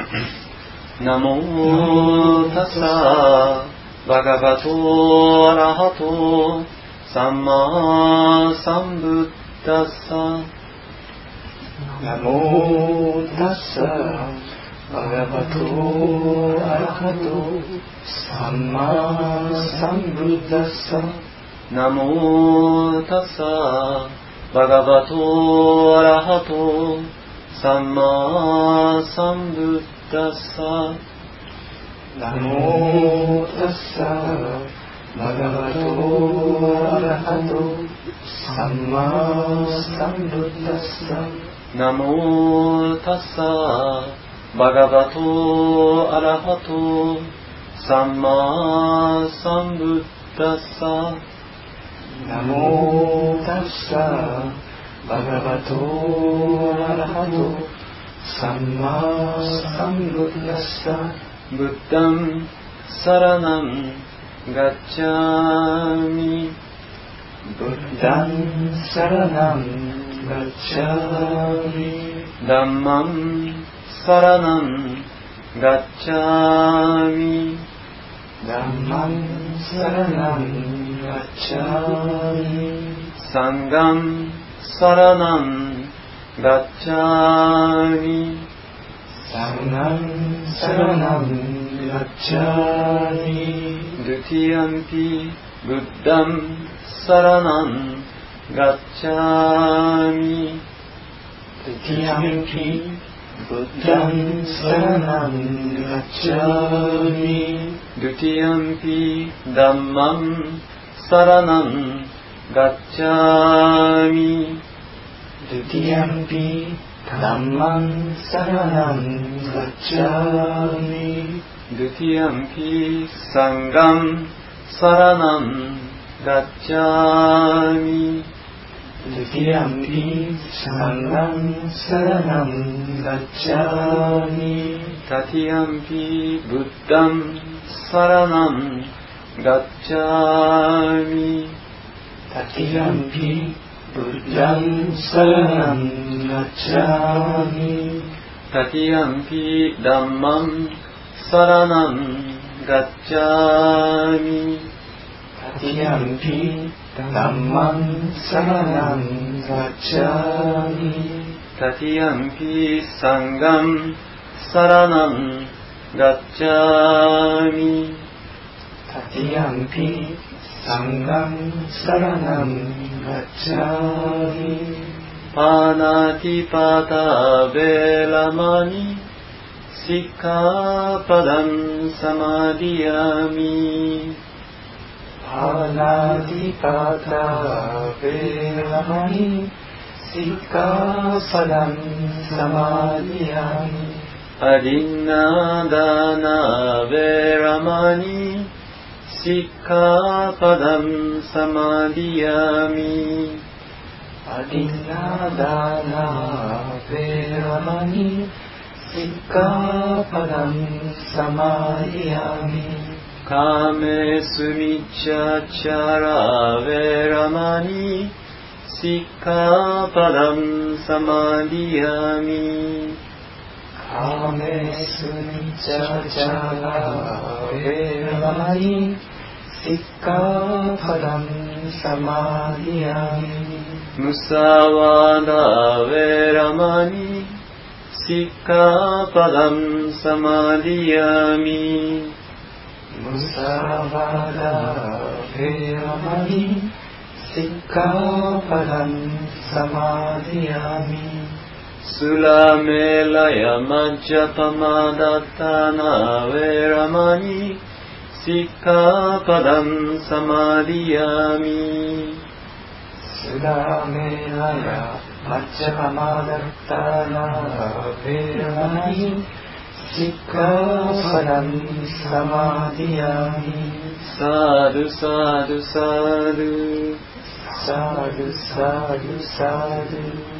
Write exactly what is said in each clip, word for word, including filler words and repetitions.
ナモタッサバガバトアラハトサンマサンブッダッサ。 ナモタッサバガバトアラハトサンマサンブッダッサ。 ナモタッサバガバトアラハトサンマサンブッダッサ。 ナモタッサバガバトアラハトサンマサンブッダッサ。 ナモタッサバガバトアラハトサンマサンブッダッサ。 ナモタッサバガバトアラハトサンマサンブッダッサ。 ブッダンサラナンガッチャミ。 ブッダンサラナンガッチャミ。 ダンマンサラナンガッチャミ。 ダンマンサラナンガッチャミ。 サンガンサラナンガッチャミ。 サンガンサラナンガッチャミ。 ドゥティアンピブッダンサラナンガッチャミ。 ドゥティアンピブッダンサラナンガッチャミ。 ドゥティアンピダンマンサラナンガッチャミ。 ドゥティアンピダンマンサラナンガッチャミ。 ドゥティアンピサンガンサラナンガッチャミ。 ドゥティアンピサンガンサラナンガッチャミ。 タティアンピブッダンサラナンガッチャミ。 タティアンピブッダンサラナンガッチャミ。 タティアンピダンマンサラナンガッチャミ。 タティアンピダンマンサラナンガッチャミ。 タティアンピサンガンサラナンガッチャミ。 タティアンピサンガンサラナンガッチャミ。 パナティパタベラマニシッカパダンサマディヤミ。 パナティパタベラマニシッカパダンサマディヤミ。 アディナダナベラマニシッカパダンサマディヤミ。 アディナダナベラマニシッカパダンサマディヤミ。 カメスミチャチャラベラマニシッカパダンサマディヤミ。 カメスミチャチャラベラマニシッカパダンサマディヤミ。 ムサワダベラマニシッカパダンサマディヤミ。 ムサワダベラマニシッカパダンサマディヤミ。 スラメラヤマジャパマダタナベラマニシッカパダンサマディヤミ。 スラメラヤマジャパマダタナベラマニシッカパダンサマディヤミ。 サドサドサドサドサドサド。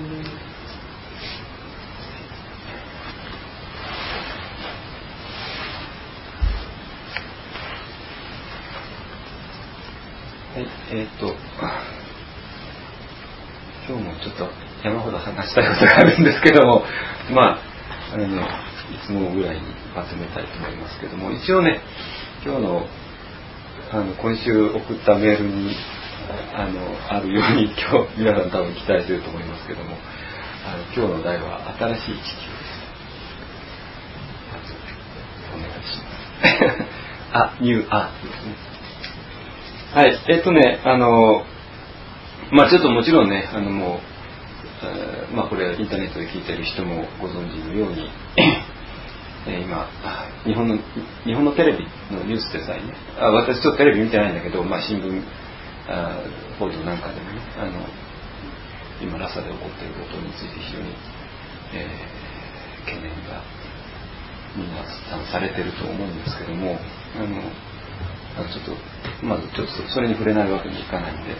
はい、えー、っと今日もちょっと山ほど話したいことがあるんですけども、まああのねつもぐらいにまとめたいと思いますけども、一応ね今日のあの今週送ったメールにあのあるように今日皆さん多分期待していると思いますけども、あの今日の題は新しい地球です。お願いしますあ、ニューアートですね。はい、えっとねあのまあちょっともちろんねあのもう、えー、まあこれインターネットで聞いている人もご存知のようにえー、今日本の日本のテレビのニュースでさえね、あ私ちょっとテレビ見てないんだけど、まあ、新聞あ報道なんかでもねあの今ラサで起こっていることについて非常に、えー、懸念が皆さんされていると思うんですけども、あのちょっとまずちょっとそれに触れないわけにいかないんで。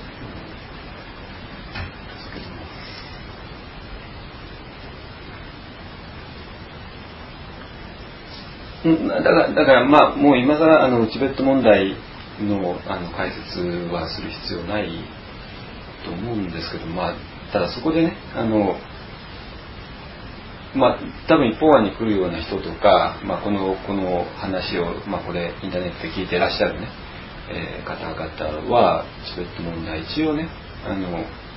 だからだからまあもう今更あのチベット問題のあの解説はする必要ないと思うんですけど、まあただそこでねあのまあ多分一方案に来るような人とか、まあこのこの話をまあこれインターネットで聞いていらっしゃるね、えー、方々はチベット問題一応ねあの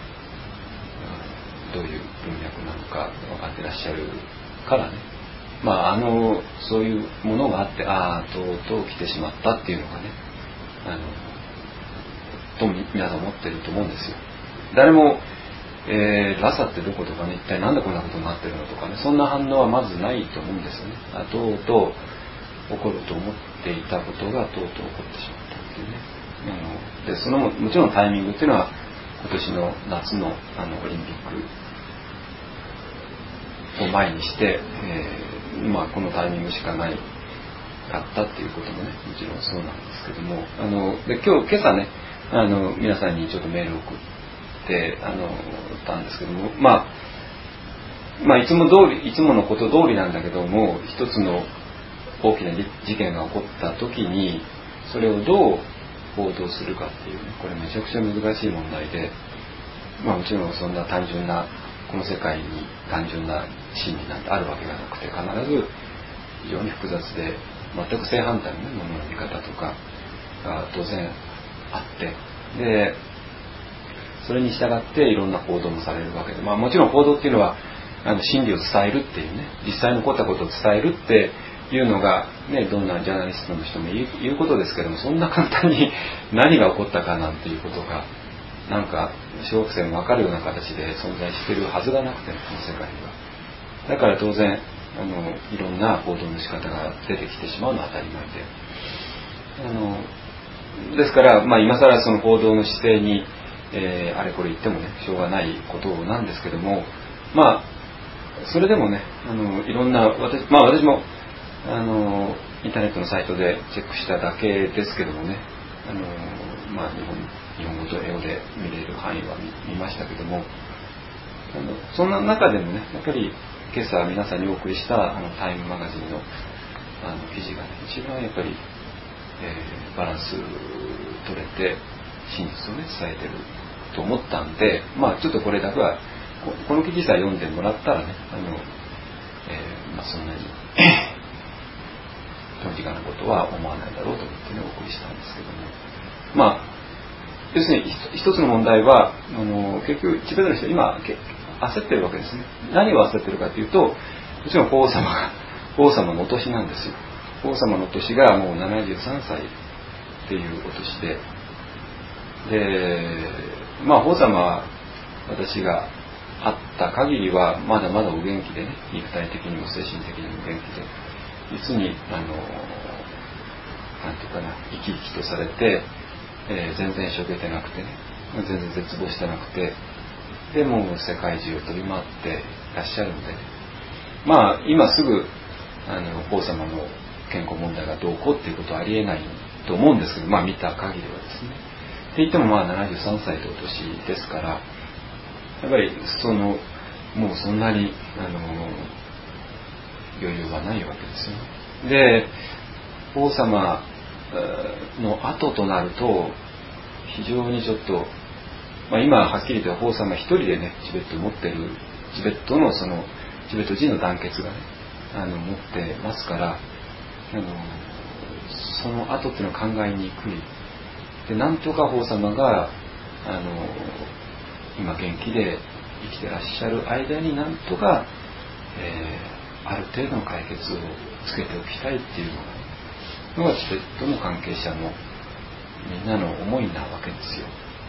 どういう文脈なのか分かっていらっしゃるからね。まあ、あのそういうものがあってああとうとう来てしまったっていうのがねあのと皆さん思ってると思うんですよ。誰も、えー、ラサってどことかね一体なんでこんなことになってるのとかねそんな反応はまずないと思うんですよね。あとうとう起こると思っていたことがとうとう起こってしまったっていうね。あのでそのもちろんタイミングっていうのは今年の夏のあのオリンピックを前にして、えーまあ、このタイミングしかないかったっていうこともねもちろんそうなんですけども、あので今日今朝ねあの皆さんにちょっとメールを送ってあのたんですけども、まあ、まあいつも通りいつものこと通りなんだけども一つの大きな事件が起こった時にそれをどう報道するかっていうねこれめちゃくちゃ難しい問題で、まあ、もちろんそんな単純なこの世界に単純な真理なんてあるわけがなくて必ず非常に複雑で全く正反対のものの見方とかが当然あってでそれに従っていろんな報道もされるわけで、まあ、もちろん報道っていうのはあの真理を伝えるっていうね実際に起こったことを伝えるっていうのが、ね、どんなジャーナリストの人も言う、言うことですけどもそんな簡単に何が起こったかなんていうことがなんか小学生も分かるような形で存在しているはずがなくてこの世界にはだから当然あのいろんな報道の仕方が出てきてしまうのは当たり前であのですから、まあ、今更その報道の姿勢に、えー、あれこれ言ってもねしょうがないことなんですけどもまあそれでもねあのいろんな私、まあ、私もあのインターネットのサイトでチェックしただけですけどもねあの、まあ、日本日本語と英語で見れる範囲は 見, 見ましたけどもあのそんな中でもねやっぱり今朝皆さんにお送りしたあのタイムマガジンのあの記事が、ね、一番やっぱり、えー、バランス取れて真実をね伝えてると思ったんでまあちょっとこれだけは こ, この記事さえ読んでもらったらねあの、えーまあ、そんなに短時間なことは思わないだろうと思ってねお送りしたんですけどもまあ要するに一つの問題はあの結局チベットの人今焦ってるわけですね。何を焦ってるかというともちろん法皇様が法皇様のお年なんですよ。法皇様のお年がもうななじゅうさんさいっていうお年ででまあ法皇様は私が会った限りはまだまだお元気でね肉体的にも精神的にも元気で実にあのなんていうかな生き生きとされて、えー、全然しょげてなくてね全然絶望してなくてでも世界中を飛び回っていらっしゃるので、ね、まあ今すぐあの法皇様の健康問題がどうこうっていうことはありえないと思うんですけどまあ見た限りはですねって言ってもまあななじゅうさんさいというお年ですからやっぱりそのもうそんなにあの余裕はないわけですよね。で法皇様の後となると非常にちょっと、まあ、今はっきりと法皇様一人でねチベットを持ってるチベットのそのチベット人の団結がねあの持ってますから、あのその後っていうのは考えにくい。で、なんとか法様があの今元気で生きてらっしゃる間になんとか、えー、ある程度の解決をつけておきたいっていうのがチベットの関係者のみんなの思いなわけですよ。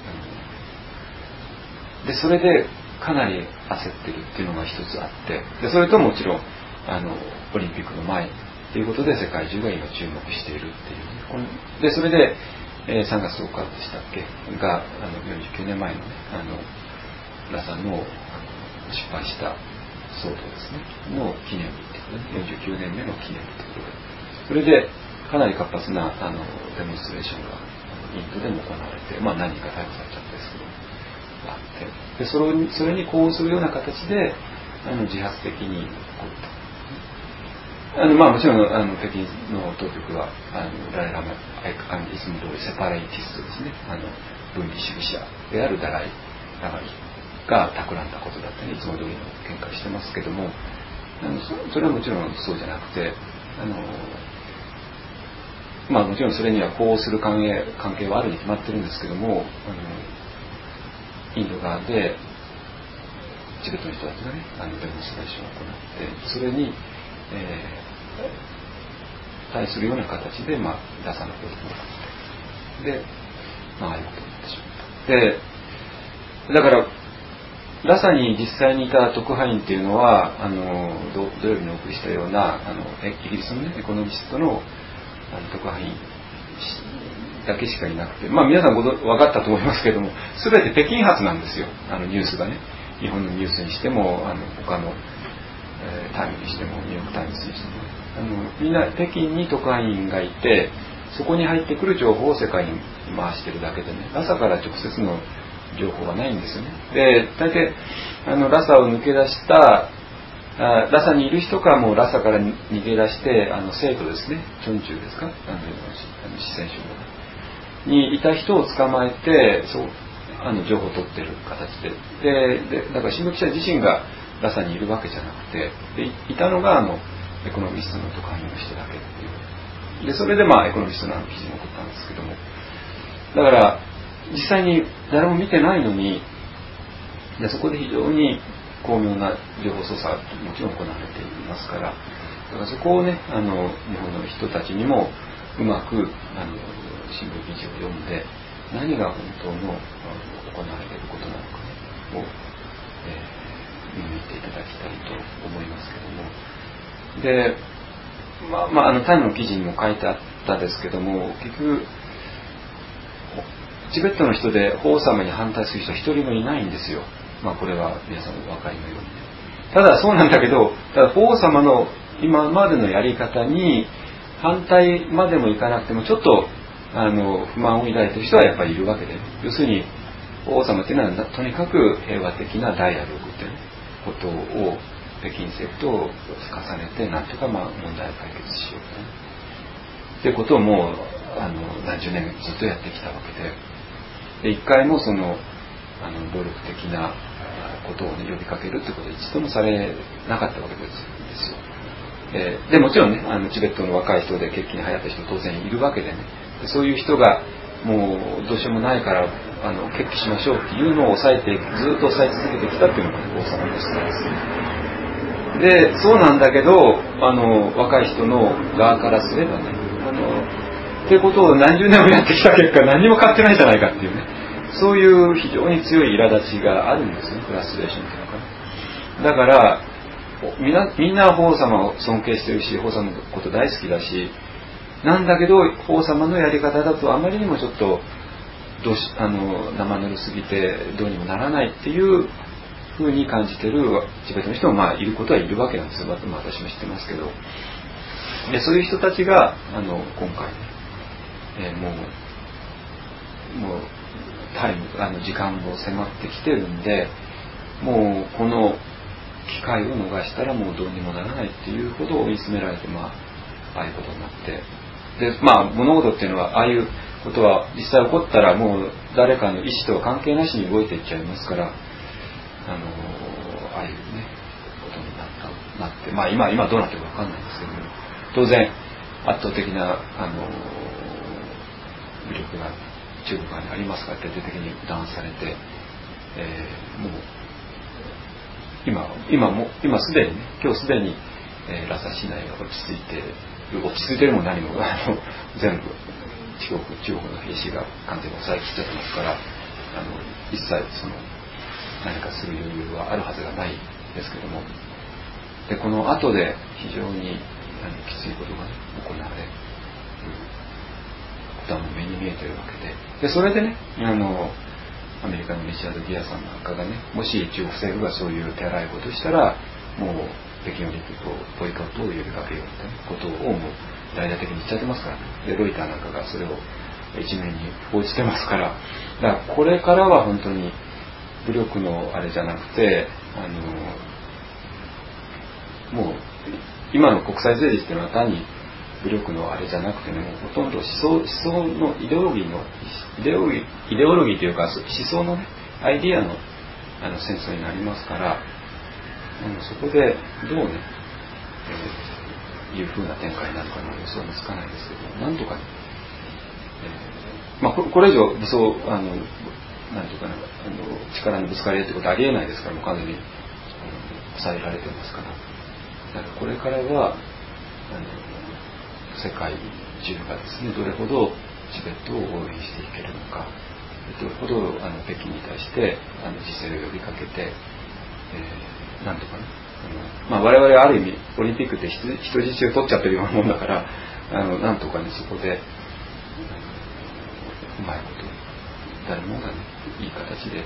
で、それでかなり焦ってるっていうのが一つあって、でそれともちろんあのオリンピックの前ということで世界中が今注目しているっていう、ね、でそれで、えー、さんがつとおかでしたっけがあのよんじゅうきゅうねんまえのねあのラさんの失敗した騒動ですねの記念日っていうことで、よんじゅうきゅうねんめの記念日ということで、それでかなり活発なあのデモンストレーションがインドでも行われて、まあ、何人か逮捕されちゃったんですけどあって、でそれにそれに呼応するような形であの自発的に起こった。あのまあ、もちろんあの北京の当局はあのダライラマあのいつも通りセパレイティストですね、あの分離主義者であるダライラマが企んだことだったりいつも通りの見解してますけども、あの そ, それはもちろんそうじゃなくて、あのまあ、もちろんそれには呼応する関係、関係はあるに決まってるんですけども、あのインド側でチベットの人たちがねあのデモンストレーションを行ってそれに、えー、対するような形で、まあ、ラサの方に向かってで、まあ、ああいうことになってしまった。でだからラサに実際にいた特派員っていうのはあの土曜日にお送りしたようなあのイギリスの、ね、エコノミストのあの特派員だけしかいなくて、まあ皆さんご分かったと思いますけれども、全て北京発なんですよ。あのニュースがね、日本のニュースにしても、あの他の、えー、タイムにしても、ニューヨークタイムズにしても、あのみんな北京に特派員がいて、そこに入ってくる情報を世界に回してるだけでね、ラサから直接の情報はないんですよね。で、大体あのラサを抜け出したあラサにいる人かもうラサから逃げ出してあの生徒ですね、チョンチューですか、あの四川省にいた人を捕まえてそうあの情報を取ってる形で、で、でだから新聞記者自身がラサにいるわけじゃなくて、でいたのがあのエコノミストの特派員の人だけっていう。でそれでまあエコノミストの記事も起こったんですけども、だから実際に誰も見てないのに、でそこで非常に巧妙な情報操作はもちろん行われていますから、だからそこをねあの日本の人たちにもうまくあの新聞記事を読んで何が本当の行われていることなのか、ね、を、えー、見ていただきたいと思いますけども、でまあまああのタイムの記事にも書いてあったですけども、結局チベットの人で法様に反対する人は一人もいないんですよ。まあこれは皆さんお分かりのように、ただそうなんだけど、ただ法皇様の今までのやり方に反対までもいかなくてもちょっとあの不満を抱いている人はやっぱりいるわけで、要するに法皇様っていうのはとにかく平和的なダイアログということを北京政府と重ねてなんとかまあ問題を解決しようと、ね、っていうことをもうあの何十年ずっとやってきたわけで、で一回もそのあの暴力的なことを、ね、呼びかけるということは一度もされなかったわけですよ。えー、でもちろんねあのチベットの若い人で血気に流行った人当然いるわけでね、でそういう人がもうどうしようもないからあの決起しましょうっていうのを抑えてずっと抑え続けてきたっていうのが、ね、王様の人なんですね。でそうなんだけどあの若い人の側からすればねあのっていうことを何十年もやってきた結果何にも変わってないじゃないかっていうね、そういう非常に強い苛立ちがあるんですね、フラストレーションというのかな。だからみんな、みんな法様を尊敬してるし、法様のこと大好きだし、なんだけど法様のやり方だとあまりにもちょっとどうしあの生ぬるすぎてどうにもならないっていうふうに感じてるチベットの人もまあいることはいるわけなんですよ。私も知ってますけど、でそういう人たちがあの今回、えー、もうもうタイムあの時間を迫ってきてるんで、もうこの機会を逃したらもうどうにもならないっていうほど追い詰められて、まあああいうことになって、でまあ物事っていうのはああいうことは実際起こったらもう誰かの意思とは関係なしに動いていっちゃいますから、あのああいうねことになったなって、まあ今今どうなってるか分かんないんですけども、当然圧倒的なあの武力が中国側にありますから徹底的に弾圧されて、えー、もう今今も今すでにね今日すでに、えー、ラサ市内が落ち着いて落ち着いてるも何もあの全部中国中国の兵士が完全に抑えきっちゃってますから、あの一切その何かする余裕はあるはずがないですけども、でこの後で非常にきついことが、ね、行われることはもう目に見えてるわけで、でそれでねあのアメリカのリチャード・ギアさんなんかがね、もし中国政府がそういう手洗いことしたらもう北京オリンピックをボイコットを呼びかけようってことをもう大々的に言っちゃってますからね。でロイターなんかがそれを一面に報じてますから、だからこれからは本当に武力のあれじゃなくて、あのもう今の国際政治っていうのは単に武力のあれじゃなくてね、もうほとんど思想、思想のイデオロギーのイデオロギー、イデオロギーというか思想のねアイディアのあの戦争になりますから、うん、そこでどうね、えー、いう風な展開になるかの予想もつかないですけど、なんとかね、えー、まあこれ以上武装あのなんていうかな、あの力のぶつかり合いってことはありえないですから、もう完全に抑えられてますから、だからこれからはあの世界中がですねどれほどチベットを応援していけるのか、どれほどあの北京に対してあの自制を呼びかけて、えー、なんとかね、あの、まあ、我々はある意味オリンピックって人質を取っちゃってるようなもんだから、あのなんとかねそこでうまいこと誰もがねいい形で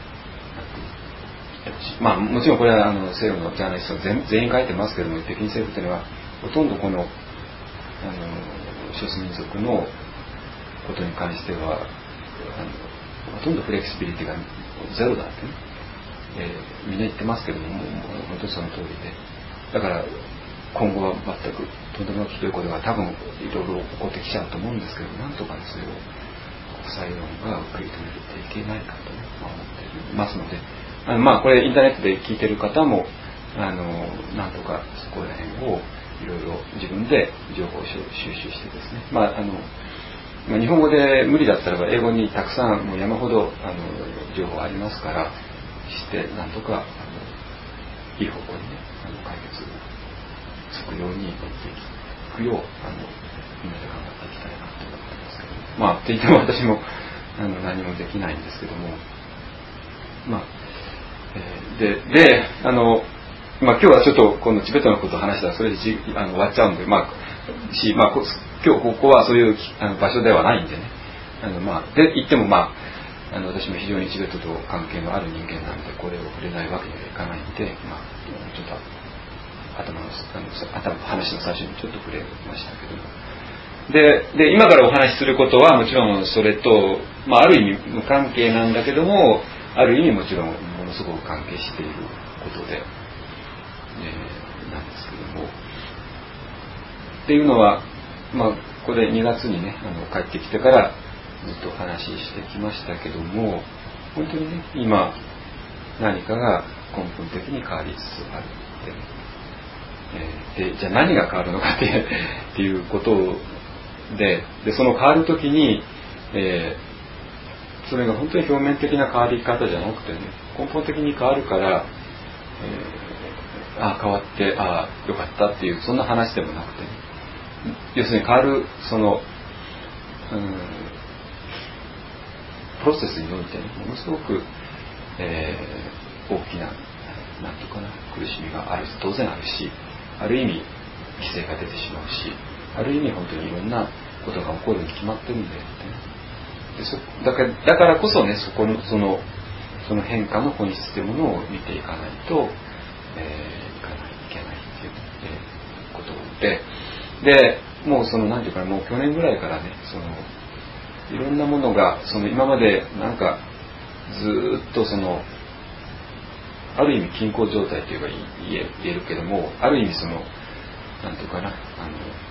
まあもちろんこれはあの西洋のジャーナリストが 全, 全員書いてますけども、北京政府というのはほとんどこのあの少数民族のことに関してはあのほとんどフレキシビリティがゼロだってね、えー、みんな言ってますけども、もう本当にその通りで、だから今後は全くとんでもなくひどいことが多分いろいろ起こってきちゃうと思うんですけど、なんとかねそれを国際世論が受け止めていけないかと、ね、思っていますので、あのまあこれインターネットで聞いてる方もあのなんとかそこら辺をいろいろ自分で情報を収集してですね、まああの日本語で無理だったらば英語にたくさんもう山ほどあの情報ありますからしてなんとかあのいい方向にねあの解決つくように持っていくようあのみんなで頑張っていきたいなと思ってますけど、まあって言っても私もあの何もできないんですけども、まあ、えー、でであのまあ、今日はちょっとこのチベットのことを話したらそれでじあの終わっちゃうんで、まあしまあ、今日ここはそういうあの場所ではないんでね、あの、まあ、で言っても、まあ、あの私も非常にチベットと関係のある人間なんでこれを触れないわけにはいかないんで、まあ、ちょっと頭のあの頭話の最初にちょっと触れましたけども、でで今からお話しすることはもちろんそれと、まあ、ある意味無関係なんだけどもある意味もちろんものすごく関係していることで。えー、なんですけどもっていうのは、まあ、これにがつにねあの帰ってきてからずっと話してきましたけども、本当にね今何かが根本的に変わりつつあるって、ねえー、でじゃあ何が変わるのかっていう、っていうことで、でその変わるときに、えー、それが本当に表面的な変わり方じゃなくてね根本的に変わるから、えーああ変わってああよかったっていうそんな話でもなくて、ね、要するに変わるその、うん、プロセスにおいて、ね、ものすごく、えー、大きななんとかな苦しみがある当然あるし、ある意味犠牲が出てしまうし、ある意味本当にいろんなことが起こるに決まってるんだよって、ね、でそだからだからこそねそこのそのその変化の本質というものを見ていかないと、えーいかないいけないっていう、えー、ことで、でもうその何ていうかもう去年ぐらいからねそのいろんなものがその今までなんかずっとそのある意味均衡状態というか言え、言えるけども、ある意味その何ていうかなあの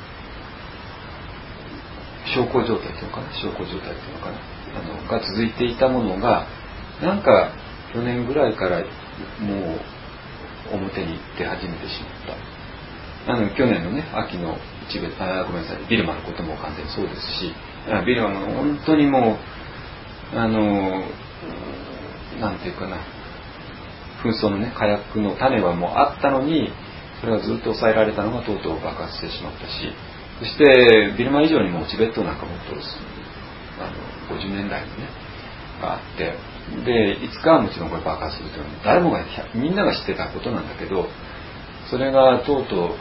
小康状態というのかな小康状態というのかなあのが続いていたものがなんか去年ぐらいからもう表に出始めてしまった。あの去年のね秋のチベあごめんなさいビルマのことも完全にそうですし、ビルマも本当にもうあのなんていうかな紛争のね火薬の種はもうあったのに、それがずっと抑えられたのがとうとう爆発してしまったし、そしてビルマ以上にもチベットなんかもっとあのごじゅうねんだいのねがあって、でいつかはもちろんこれ爆発するというのは誰もがみんなが知ってたことなんだけど、それがとうとうあのもう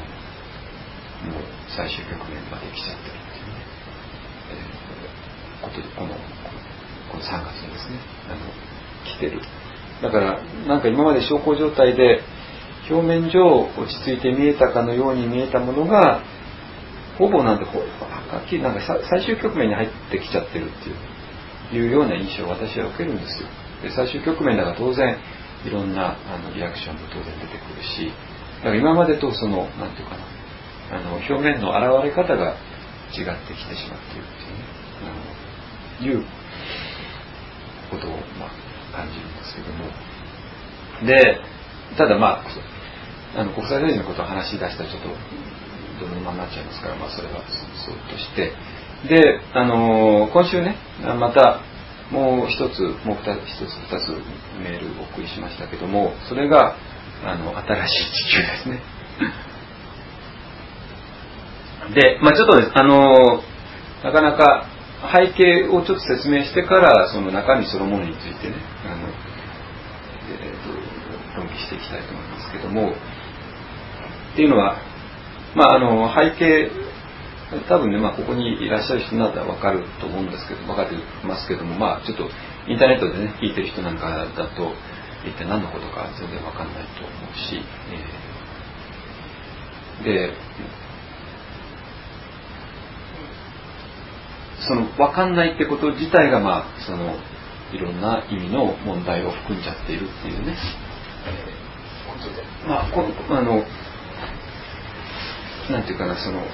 最終局面まで来ちゃってるっていうね、えー、ことでこのこのさんがつにですねあの来てる。だからなんか今まで小康状態で表面上落ち着いて見えたかのように見えたものがほぼなんてこうはっきりなんか最終局面に入ってきちゃってるっていういうような印象を私は受けるんですよ。で最終局面だから当然いろんなあのリアクションも当然出てくるし、だから今までとそのなんていうかなあの表面の現れ方が違ってきてしまっているっていうね、あのいうことをまあ感じるんですけども、でただまああの国際政治のことを話し出したらちょっとどのままになっちゃいますから、まあそれはそうとして、であの今週ねまたもう一つもう二つ一つ二つメールをお送りしましたけども、それがあの新しい地球ですね。で、まあちょっとですあのなかなか背景をちょっと説明してからその中身そのものについてねあの、えー、と論議していきたいと思いますけども、っていうのはまああの背景多分ね、まあ、ここにいらっしゃる人なら分かると思うんですけど分かってますけども、まあちょっとインターネットでね聞いてる人なんかだと一体何のことか全然分かんないと思うし、えー、でその分かんないってこと自体がまあそのいろんな意味の問題を含んじゃっているっていうね、えー、ことでまあこあのなんていうかなその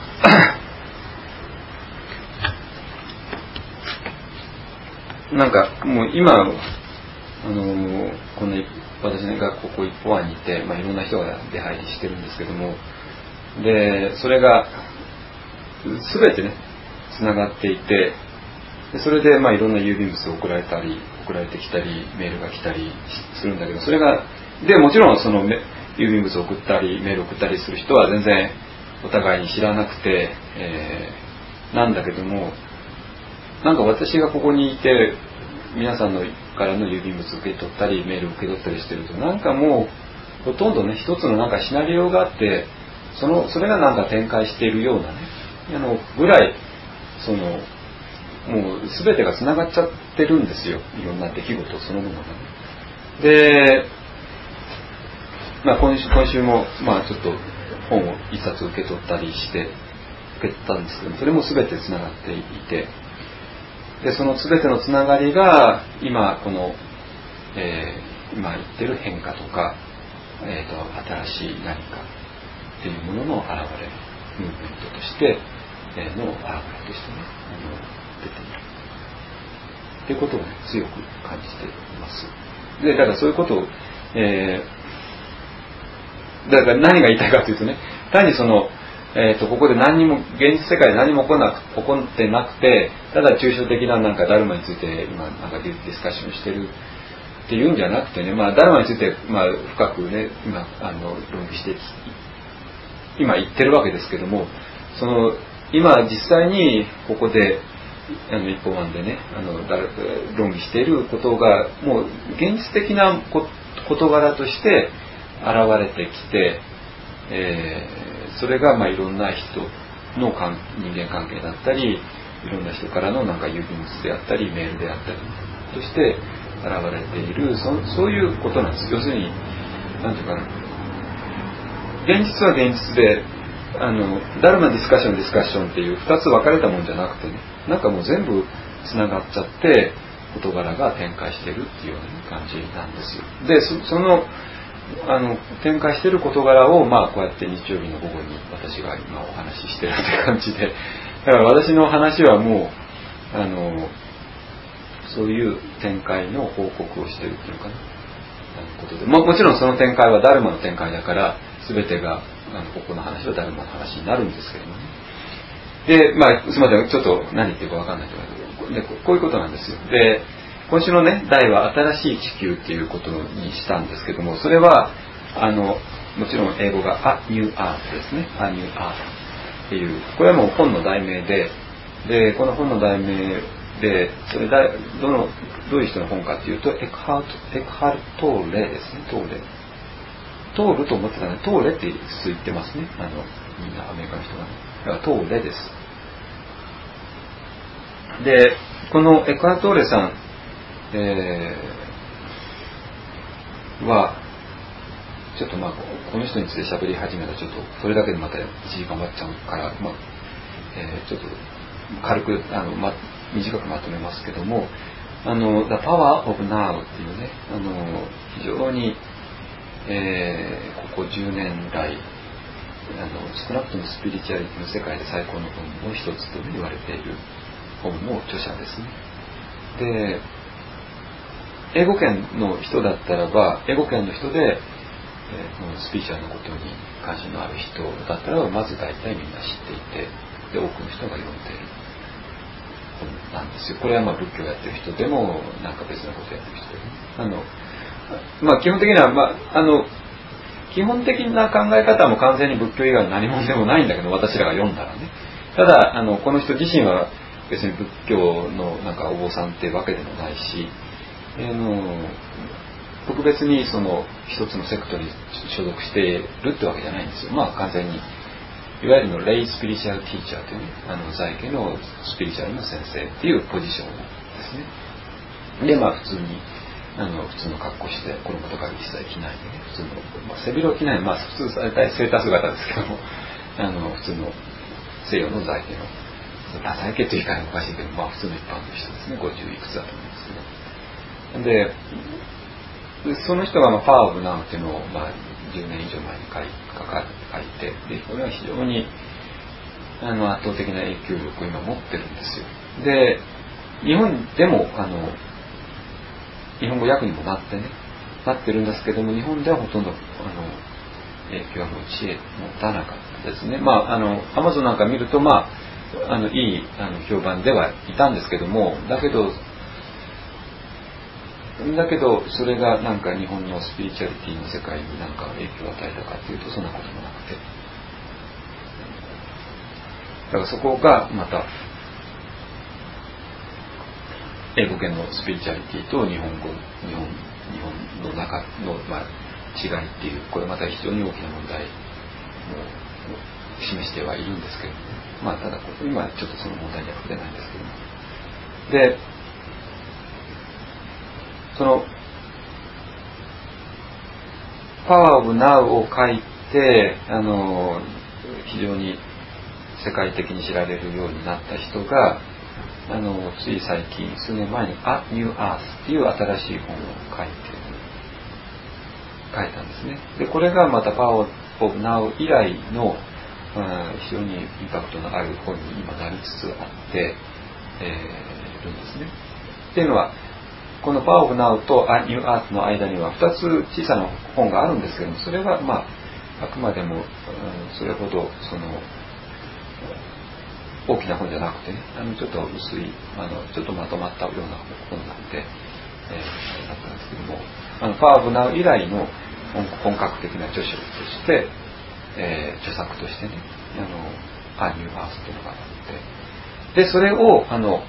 なんかもう今あのこの私がここ一方案にいて、まあ、いろんな人が出入りしてるんですけども、でそれが全てねつながっていて、でそれでまあいろんな郵便物を送られたり送られてきたりメールが来たりするんだけど、それがでもちろんその郵便物を送ったりメールを送ったりする人は全然お互いに知らなくて、えー、なんだけども、なんか私がここにいて皆さんのからの郵便物を受け取ったりメールを受け取ったりしてると、なんかもうほとんどね一つのなんかシナリオがあって、そのそれがなんか展開しているようなねあのぐらいそのもう全てがつながっちゃってるんですよ、いろんな出来事そのものがね。で、まあ、今週今週もまあちょっと本を一冊受け取ったりして受け取ったんですけども、それも全てつながっていて、でその全てのつながりが今この、えー、今言ってる変化とか、えー、と新しい何かっていうものの現れ、ムーブメントとして、えー、の現れとしてねあの出ているっていうことを、ね、強く感じています。でだからそういうことを、えー、だから何が言いたいかというとね、単にそのえー、とここで何にも現実世界で何も起こなく起こってなくて、ただ抽象的ななんかダルマについて今なんかディスカッションしてるっていうんじゃなくてね、まあダルマについてまあ深くね今あの論議して今言ってるわけですけども、その今実際にここであの一方案でねあの論議していることがもう現実的な事柄として現れてきて、えーそれがまあいろんな人の人間関係だったり、いろんな人からのなんか郵便物であったりメールであったりとして現れている そ, そういうことなんです。要するに何ていうかな、現実は現実であのダルマディスカッションディスカッションっていうふたつ分かれたもんじゃなくてね、なんかもう全部つながっちゃって事柄が展開してるっていうような感じなんですよ。で そ, そのあの展開している事柄を、まあ、こうやって日曜日の午後に私が今お話ししてるって感じで、だから私の話はもうあのそういう展開の報告をしているっていうかなことで、 も, もちろんその展開はダルマの展開だから全てがあのここの話はダルマの話になるんですけどもね。で、まあ、すみません、ちょっと何言ってるか分かんないけど、でこういうことなんですよ。で、今週のね題は新しい地球っていうことにしたんですけども、それはあのもちろん英語が A New Earth ですね。A New Earth っていう、これはもう本の題名で、でこの本の題名で、それだどのどういう人の本かっていうと、エクハートエクハルトーレですね。トーレトールと思ってたね。トーレって言ってますね。あのみんなアメリカの人がね。だからトーレです。で、このエクハルトーレさん、えー、はちょっとまあこの人について喋り始めたらちょっとそれだけでまたいちじかん終わっちゃうから、まあえー、ちょっと軽くあの、ま、短くまとめますけども、あの The Power of Now っていうね、あの非常に、えー、ここじゅうねんだいあの少なくともスピリチュアリティの世界で最高の本の一つと言われている本の著者ですね。で、英語圏の人だったらば、英語圏の人で、えー、スピリチュアルなことに関心のある人だったらば、まず大体みんな知っていて、で多くの人が読んでいる本なんですよ。これはまあ仏教をやってる人でも、なんか別なことをやってる人でも、あの、まあ基本的には、まああの基本的な考え方も完全に仏教以外の何もでもないんだけど、私らが読んだらね。ただあのこの人自身は別に仏教のなんかお坊さんってわけでもないし、あの特別にその一つのセクトに所属しているってわけじゃないんですよ。まあ完全にいわゆるのレイスピリチュアルティーチャーというね、あの在家のスピリチュアルの先生っていうポジションですね。でまあ普通にあの普通の格好して衣とか一切着ないでね、普通の、まあ、背広を着ない、まあ普通大体セーター姿ですけども、あの普通の西洋の在家の在家というかおかしいけど、まあ普通の一般の人ですね。ごじゅういくつだと思うんですけど、でその人が、まあ、パワーオブナウっていうのを、まあ、じゅうねん以上前に書い書いて、でこれは非常にあの圧倒的な影響力を今持ってるんですよ。で日本でもあの日本語訳にもなってねなってるんですけども、日本ではほとんどあの影響は持ち持たなかったですね。まああのアマゾンなんか見ると、まああのいいあの評判ではいたんですけども、だけどだけどそれがなんか日本のスピリチュアリティの世界に何か影響を与えたかというと、そんなこともなくて、だからそこがまた英語圏のスピリチュアリティと日本語日本日本の中の、まあ、違いっていう、これまた非常に大きな問題を示してはいるんですけども、まあただ今ちょっとその問題には触れないんですけども、でそのパワーオブナウを書いて、あの非常に世界的に知られるようになった人が、あのつい最近数年前に A New Earth っていう新しい本を書いて書いたんですね。でこれがまたパワーオブナウ以来の、うん、非常にインパクトのある本に今なりつつあって、えー、るんですね。っていうのは、このパワーオブナウと A New Earth の間にはふたつ小さな本があるんですけども、それはまああくまでも、うん、それほどその大きな本じゃなくてね、あのちょっと薄いあのちょっとまとまったような本なんで、えー、だったんですけども、あのパワーオブナウ以来の本格的な著書として、えー、著作としてね、あの A New Earth っていうのがあって、でそれをあの、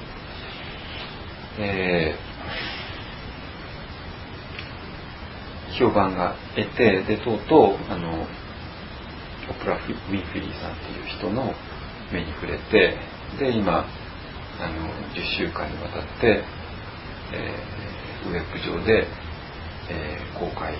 えー評判が得て、でとうとうあのオプラ・ウィンフィリーさんっていう人の目に触れて、で今あのじゅっしゅうかんにわたって、えー、ウェブ上で、えー、公開、え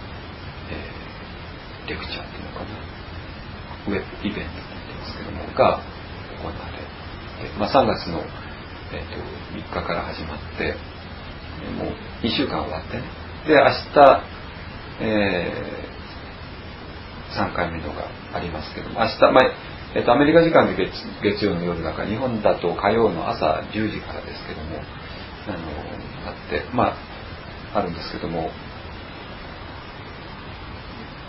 ー、レクチャーっていうのかな、ウェブイベントって言ってますけどもが行われて、まあ、さんがつの、えー、とみっかから始まって、もうにしゅうかん終わってね、で明日えー、さんかいめのがありますけども、明日、まあえー、とアメリカ時間で 月, 月曜の夜だから、日本だと火曜の朝じゅうじからですけども、あのあって、まああるんですけども、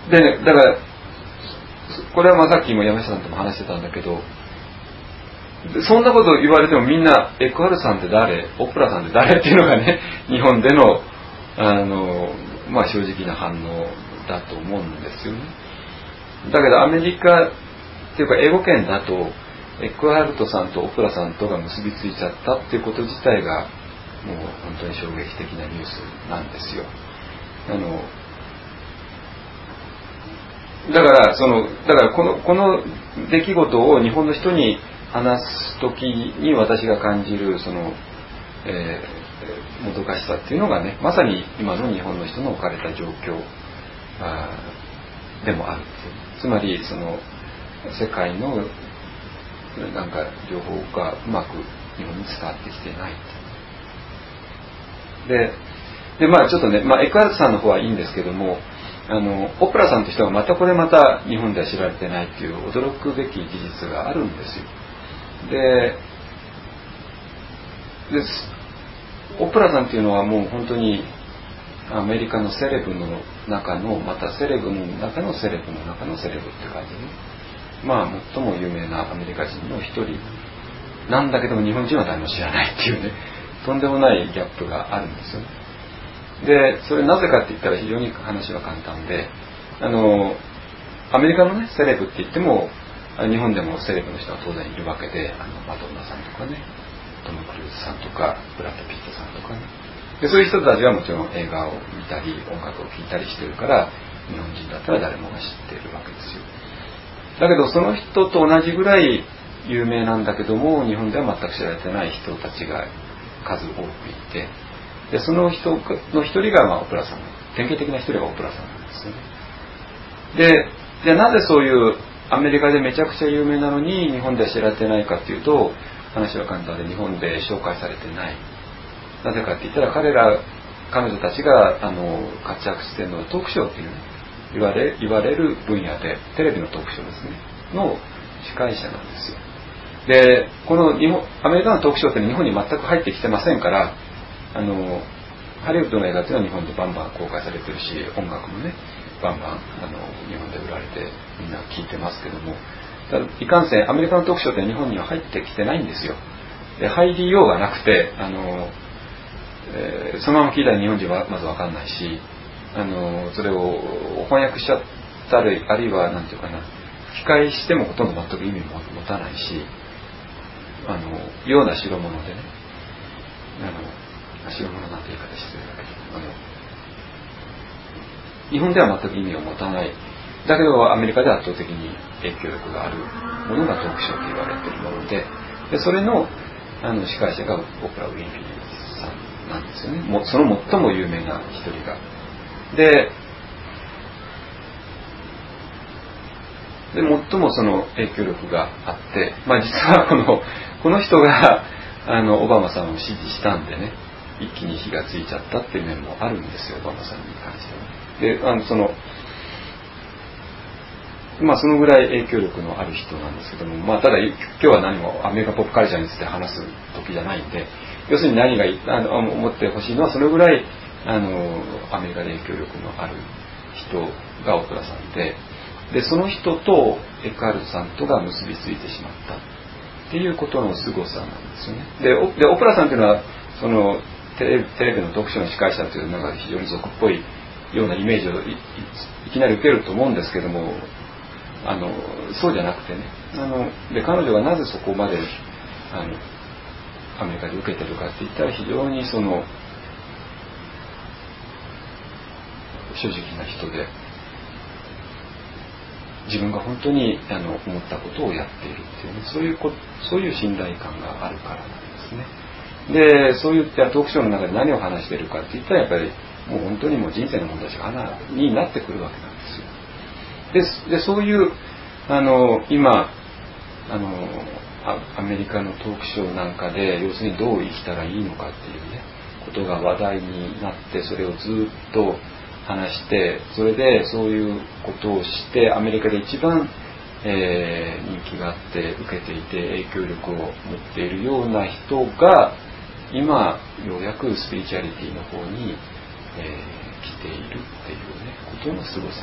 でね、だからこれはまあさっきも山下さんとも話してたんだけど、そんなこと言われてもみんなエクハルさんって誰、オプラさんって誰っていうのがね、日本でのあの、まあ、正直な反応だと思うんですよね。だけどアメリカっていうか英語圏だとエクハルトさんとオプラさんとが結びついちゃったっていうこと自体がもう本当に衝撃的なニュースなんですよ。あのだからそのだからこのこの出来事を日本の人に話すときに私が感じるその、えー、もどかしさっていうのがね、まさに今の日本の人の置かれた状況あでもあるんですよ。つまりその世界のなんか情報がうまく日本に伝わってきてないで、でまあちょっとね、まあ、エクハルトさんの方はいいんですけども、あのオプラさんとしてはまたこれまた日本では知られてないっていう驚くべき事実があるんですよ。でですオプラさんっていうのはもう本当にアメリカのセレブの中のまたセレブの中のセレブの中のセレブって感じで、ね、まあ最も有名なアメリカ人の一人なんだけども日本人は誰も知らないっていうね、とんでもないギャップがあるんですよね。でそれなぜかって言ったら非常に話は簡単で、あのアメリカのねセレブって言っても日本でもセレブの人は当然いるわけで、あのマドンナさんとかね、トム・クルーズさんとかブラッド・ピットさんとかね、でそういう人たちはもちろん映画を見たり音楽を聴いたりしてるから日本人だったら誰もが知っているわけですよ。だけどその人と同じぐらい有名なんだけども日本では全く知られてない人たちが数多くいて、でその人の一人が、まあ、オプラさん、典型的な一人がオプラさんなんですよね。で、でなぜそういうアメリカでめちゃくちゃ有名なのに日本では知られてないかっていうと、話は簡単で日本で紹介されてない。なぜかって言ったら彼ら彼女たちがあの活躍しているのはトークショーっていう、ね、言われ言われる分野でテレビのトークショーですねの司会者なんですよ。でこの日本アメリカのトークショーって日本に全く入ってきてませんから、あのハリウッドの映画っていうのは日本でバンバン公開されてるし、音楽もねバンバンあの日本で売られてみんな聴いてますけども、いかんせんアメリカのトークショーって日本には入ってきてないんですよ。で入りようがなくて、あの、えー、そのまま聞いたら日本人はまず分かんないし、あのそれを翻訳しちゃったり、あるいはなんていうかな、吹き替えしてもほとんど全く意味も持たないし、あのような代物でね、あの代物なんて言い方してるだけど、あの日本では全く意味を持たない。だけどアメリカで圧倒的に影響力があるものがトークショーと言われているもので、でそれの、あの司会者がオプラ・ウィンフリーさんなんですよね。もその最も有名な一人が。で、で最もその影響力があって、まあ、実はこのこの人があのオバマさんを支持したんでね、一気に火がついちゃったっていう面もあるんですよ、オバマさんに関しては。で、あのそのまあそのぐらい影響力のある人なんですけども、まあただ今日は何もアメリカポップカルチャーについて話す時じゃないんで、要するに何があの思ってほしいのはそれぐらいあのアメリカで影響力のある人がオプラさんで、でその人とエクハルトさんとが結びついてしまったっていうことの凄さなんですよね。で オ, でオプラさんっていうのはそのテレビ、テレビのトークショーの司会者というのが非常に俗っぽいようなイメージを い, い, いきなり受けると思うんですけども、あのそうじゃなくてね、あので彼女がなぜそこまであのアメリカで受けてるかって言ったら、非常にその正直な人で、自分が本当にあの思ったことをやっているっていうね、そういうこそういう信頼感があるからなんですね。でそういったトークショーの中で何を話しているかって言ったら、やっぱりもう本当にもう人生の問題になってくるわけなんですよ。で, でそういうあの今あのアメリカのトークショーなんかで、要するにどう生きたらいいのかっていうねことが話題になって、それをずっと話して、それでそういうことをしてアメリカで一番、えー、人気があって受けていて影響力を持っているような人が今ようやくスピリチュアリティの方に、えー、来ているっていうねことのすごさなんです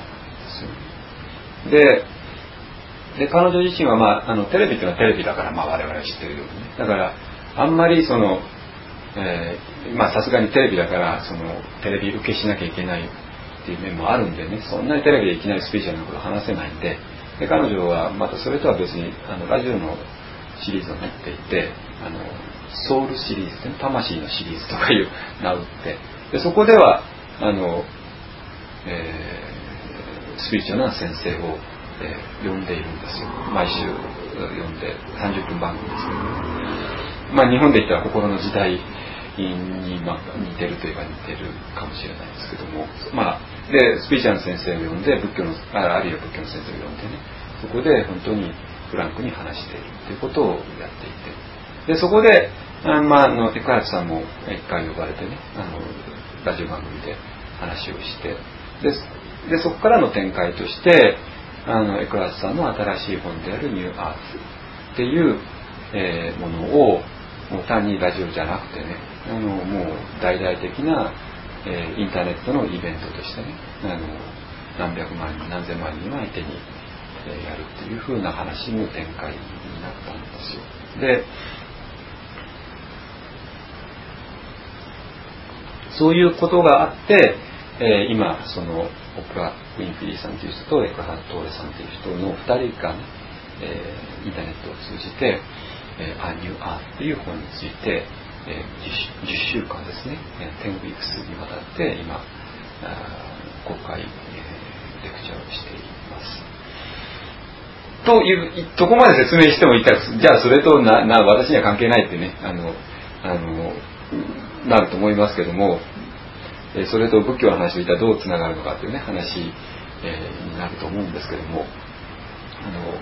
ですよ。でで彼女自身は、まあ、あのテレビっていうのはテレビだから、まあ、我々は知ってるようにね。だからあんまりその、えー、まあさすがにテレビだからそのテレビ受けしなきゃいけないっていう面もあるんでね、そんなにテレビでいきなりスピーチュアルなことを話せないんで、で彼女はまたそれとは別にあのラジオのシリーズを持っていて、あのソウルシリーズで、ね、魂のシリーズとかいう名を打って、でそこではあの、えー、スピリチュアルな先生をえー、呼んでいるんですよ。毎週呼んでさんじゅっぷん番組ですけど、ね、まあ日本で言ったら心の時代に、まあ、似てるといえば似てるかもしれないですけども、まあでスピリチュアルの先生を呼んで仏教の あ, あるいは仏教の先生を呼んでね、そこで本当にフランクに話しているということをやっていて、でそこであ、まあ、あのエクハラさんも一回呼ばれてね、あのラジオ番組で話をして、で, でそこからの展開としてあのエクラスさんの新しい本であるニューアーツっていう、えー、ものをもう単にラジオじゃなくてね、あのもう大々的な、えー、インターネットのイベントとしてね、あの何百万人何千万人を相手に、えー、やるっていう風な話の展開になったんですよ。でそういうことがあって、えー、今そのオプラ・ウィンフリーさんという人とエクハラ・トーレさんという人のふたりが、ねえー、インターネットを通じて「えー、A New Earth」という本について、えー、じゅっしゅうかんですね、じゅうウィークスにわたって今公開、えー、レクチャーをしています。というとこまで説明してもいいか、じゃあそれとなな私には関係ないってね、あのあのなると思いますけども、それと仏教の話といったらどうつながるのかというね話、えー、になると思うんですけども、あの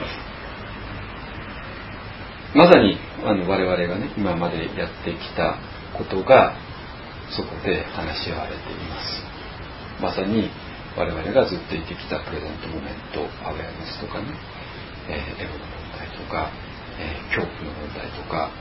まさにあの我々がね今までやってきたことがそこで話し合われています。まさに我々がずっと言ってきたプレゼントモメントアウェアネスとかね、えー、エゴの問題とか、えー、恐怖の問題とか、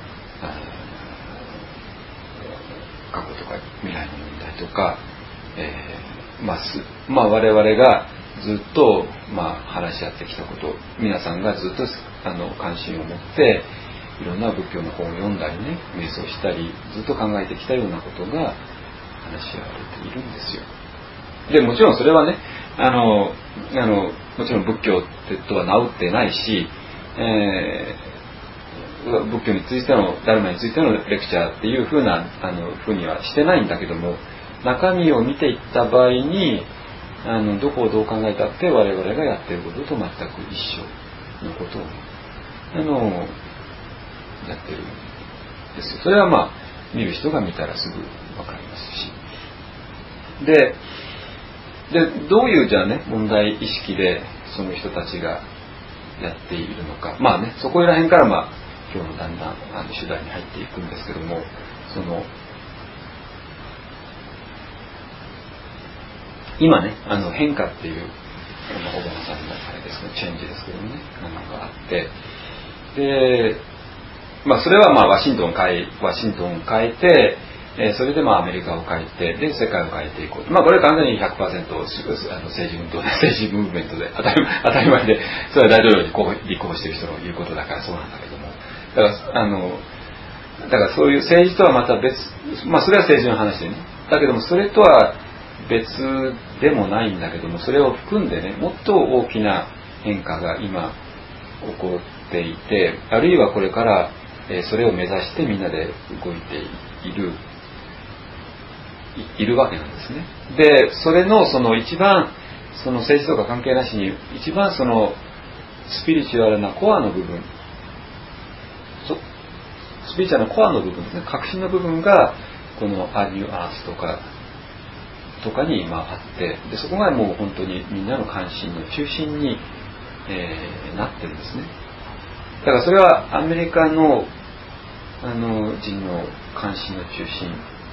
過去とか未来の問題とか、えーまあすまあ、我々がずっと、まあ、話し合ってきたこと、皆さんがずっとあの関心を持っていろんな仏教の本を読んだりね、瞑想したりずっと考えてきたようなことが話し合われているんですよ。でもちろんそれはね、あのあのもちろん仏教とは名打ってないし、えー、仏教についてのダルマについてのレクチャーっていうふうなあのふうにはしてないんだけども、中身を見ていった場合にあのどこをどう考えたって我々がやっていることと全く一緒のことをあのやってるんですよ。それはまあ見る人が見たらすぐ分かりますし、ででどういうじゃあね問題意識でその人たちがやっているのか、まあねそこら辺からまあ今日のだんだんあの主題に入っていくんですけども、その今ねあの変化っていうあのオバマさんのあれですねチェンジですけどねなんかがあって、でまあそれはまあワシントンを変えワシントンを変えて、えー、それでまあアメリカを変えてで世界を変えていこう。まあこれは完全に ひゃくパーセント あの政治運動で政治ムーブメントで当たり当たり前で、それは大統領にこう立候補している人の言うことだからそうなんだけども、だからあのだからそういう政治とはまた別、まあそれは政治の話でね、だけどもそれとは別でもないんだけども、それを含んでねもっと大きな変化が今起こっていて、あるいはこれからそれを目指してみんなで動いているいるわけなんですね。でそれのその一番その政治とか関係なしに一番そのスピリチュアルなコアの部分、スピリチュアルなコアの部分ですね、核心の部分がこのアニューアースとかとかに今あって、でそこがもう本当にみんなの関心の中心に、えー、なってるんですね。だからそれはアメリカのあの人の関心の中心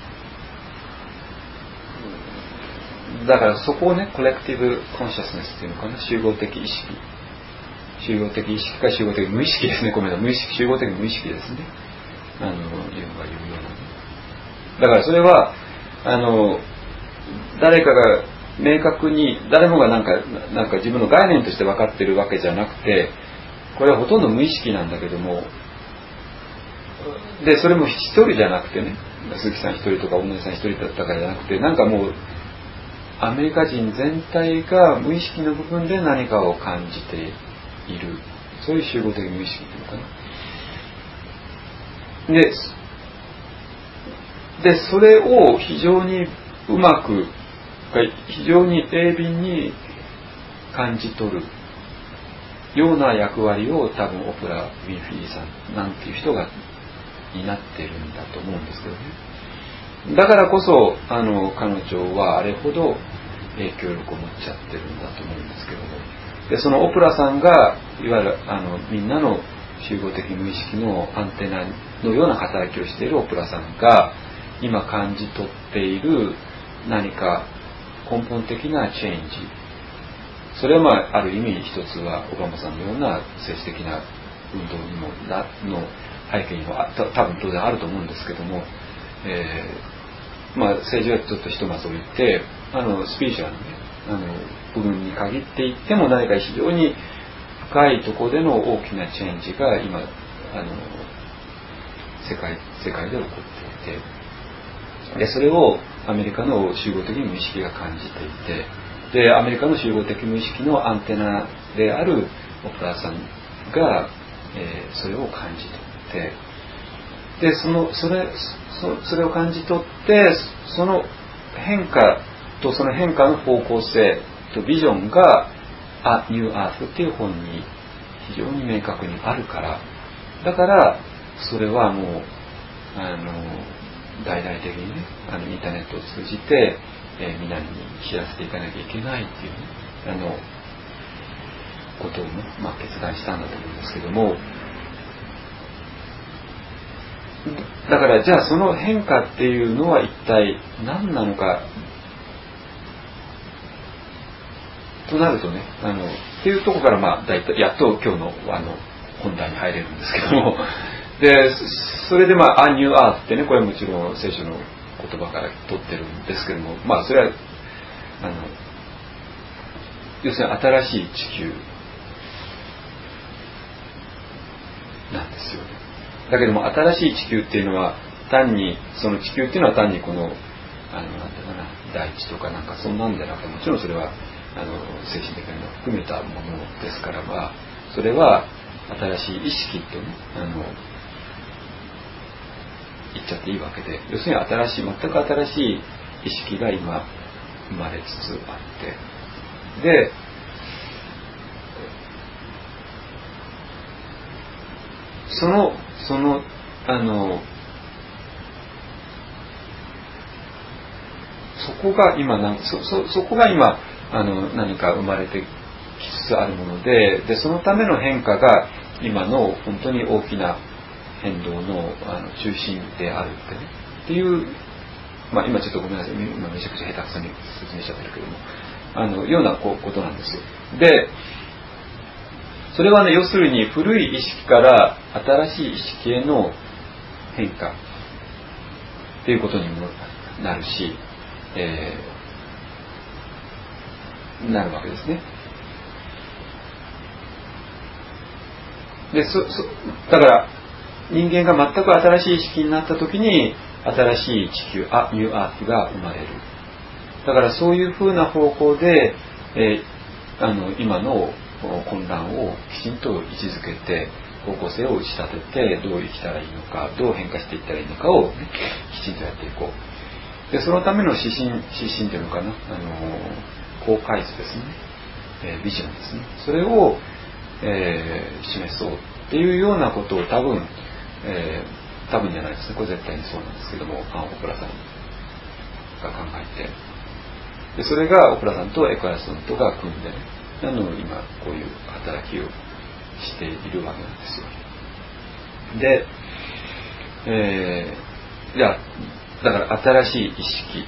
だから、そこをねコレクティブコンシャスネスっていうのかな、集合的意識集合的意識か集合的無意識ですね、ごめんなさい、無意識集合的無意識ですね、あのいうのが言うような、だからそれはあの誰かが明確に誰もがなんかなんか自分の概念として分かってるわけじゃなくて、これはほとんど無意識なんだけども、でそれも一人じゃなくてね、鈴木さん一人とか小野さん一人だったからじゃなくて、なんかもうアメリカ人全体が無意識の部分で何かを感じている、そういう集合的無意識っていうのかな。ででそれを非常にうまく、非常に鋭敏に感じ取るような役割を多分オプラ・ウィンフリーさんなんていう人が担っているんだと思うんですけどね。だからこそあの彼女はあれほど影響力を持っちゃってるんだと思うんですけども、でそのオプラさんがいわゆるあのみんなの集合的無意識のアンテナのような働きをしているオプラさんが今感じ取っている何か根本的なチェンジ、それはまあある意味一つはオバマさんのような政治的な運動にもなの背景にもた多分当然あると思うんですけども、えーまあ、政治はちょっとひとまず置いて、あのスピリチュアルの、ね、あの部分に限っていっても何か非常に深いところでの大きなチェンジが今あの世界世界で起こっていて、でそれをアメリカの集合的無意識が感じていて、でアメリカの集合的無意識のアンテナであるオプラさんが、えー、それを感じ取って、でそのそれ そ, それを感じ取ってその変化とその変化の方向性とビジョンが「A New Earth」っていう本に非常に明確にあるから、だからそれはもうあの大々的にね、あのインターネットを通じて、えー、みんなに知らせていかなきゃいけないっていうね、あのことをね、まあ、決断したんだと思うんですけども、だからじゃあその変化っていうのは一体何なのかとなるとね、あのっていうところからまあだいたいやっと今日のあの本題に入れるんですけども、でそれでまあ「A New Earth」ってね、これはもちろん聖書の言葉から取ってるんですけども、まあそれはあの要するに新しい地球なんですよね。だけども新しい地球っていうのは単にその地球っていうのは単にこのあのなんていうかな大地とかなんかそんなんじゃなくて、もちろんそれはあの精神的なのを含めたものですから、まあそれは新しい意識とね、あの言っちゃっていいわけで、要するに新しい全く新しい意識が今生まれつつあって、でそのそのあのそこが今なんそそそこが今あの何か生まれてきつつあるもので、でそのための変化が今の本当に大きな変動のあの中心であるってねっていう、まあ今ちょっとごめんなさい、今めちゃくちゃ下手くそに説明しちゃってるけども、あのようなこうことなんですよ。でそれはね、要するに古い意識から新しい意識への変化っていうことにもなるし、えー、なるわけですね。でそそだから人間が全く新しい意識になった時に新しい地球、あ、ニューアースが生まれる。だからそういうふうな方向で、えー、あの今の混乱をきちんと位置づけて方向性を打ち立てて、どう生きたらいいのか、どう変化していったらいいのかを、ね、きちんとやっていこう。でそのための指針指針っていうのかな、あの公開図ですね、えー、ビジョンですね、それを、えー、示そうっていうようなことを多分、えー、多分じゃないですね、これ絶対にそうなんですけども、あオプラさんが考えて、でそれがオプラさんとエクラソンとが組んで、ね、あの今こういう働きをしているわけなんですよ。で、えー、じゃあだから新しい意識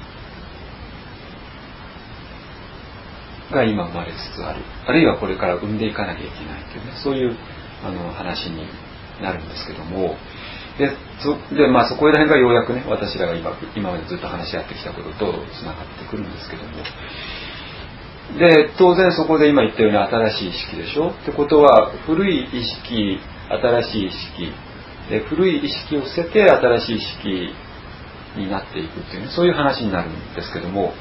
が今生まれつつある、あるいはこれから生んでいかなきゃいけないというね、そういうあの話になるんですけども、 で, そで、まあ、そこら辺がようやくね私らが 今, 今までずっと話し合ってきたこととつながってくるんですけども、で当然そこで今言ったように新しい意識でしょってことは、古い意識新しい意識で、古い意識を捨てて新しい意識になっていくっていう、ね、そういう話になるんですけども、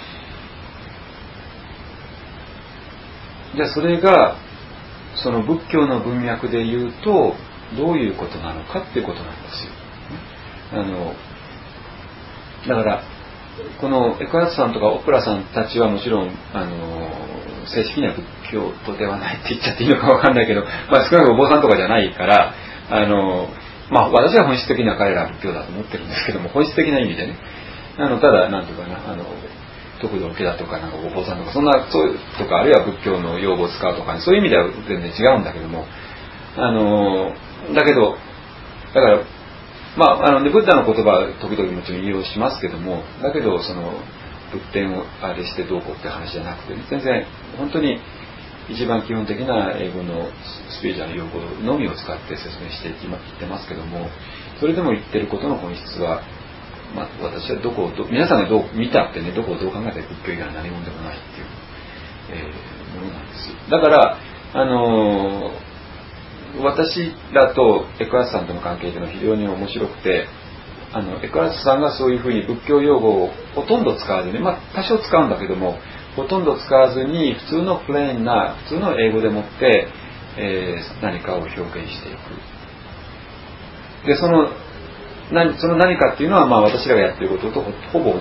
じゃあそれがその仏教の文脈で言うとどういうことなのかっていうことなんですよ。あのだからこのエクアーツさんとかオプラさんたちはもちろんあの正式には仏教徒ではないって言っちゃっていいのかわかんないけど、まあ、少なくともお坊さんとかじゃないからあの、まあ、私は本質的には彼らは仏教だと思ってるんですけども、本質的な意味でね、あのただなんていうかな、あの得度受けだとかなんかお坊さんとかそんなそういうとか、あるいは仏教の用語を使うとか、ね、そういう意味では全然違うんだけども、あのだけどだからまあ、あのね、ブッダの言葉は時々もちろん引用しますけども、だけどその仏典をあれしてどうこうって話じゃなくて、ね、全然本当に一番基本的な英語のスピリチュアル用語のみを使って説明していってますけども、それでも言ってることの本質は、まあ、私はどこをど皆さんがどう見たってね、どこをどう考えて仏教以外は何者でもないっていう、えー、ものなんですよ。だからあのー私らとエクアーツさんとの関係というのは非常に面白くて、あのエクアーツさんがそういうふうに仏教用語をほとんど使わずに、まあ多少使うんだけどもほとんど使わずに普通のプレーンな普通の英語でもって、えー、何かを表現していく。でその何その何かっていうのは、まあ、私らがやっていることとほぼ同じ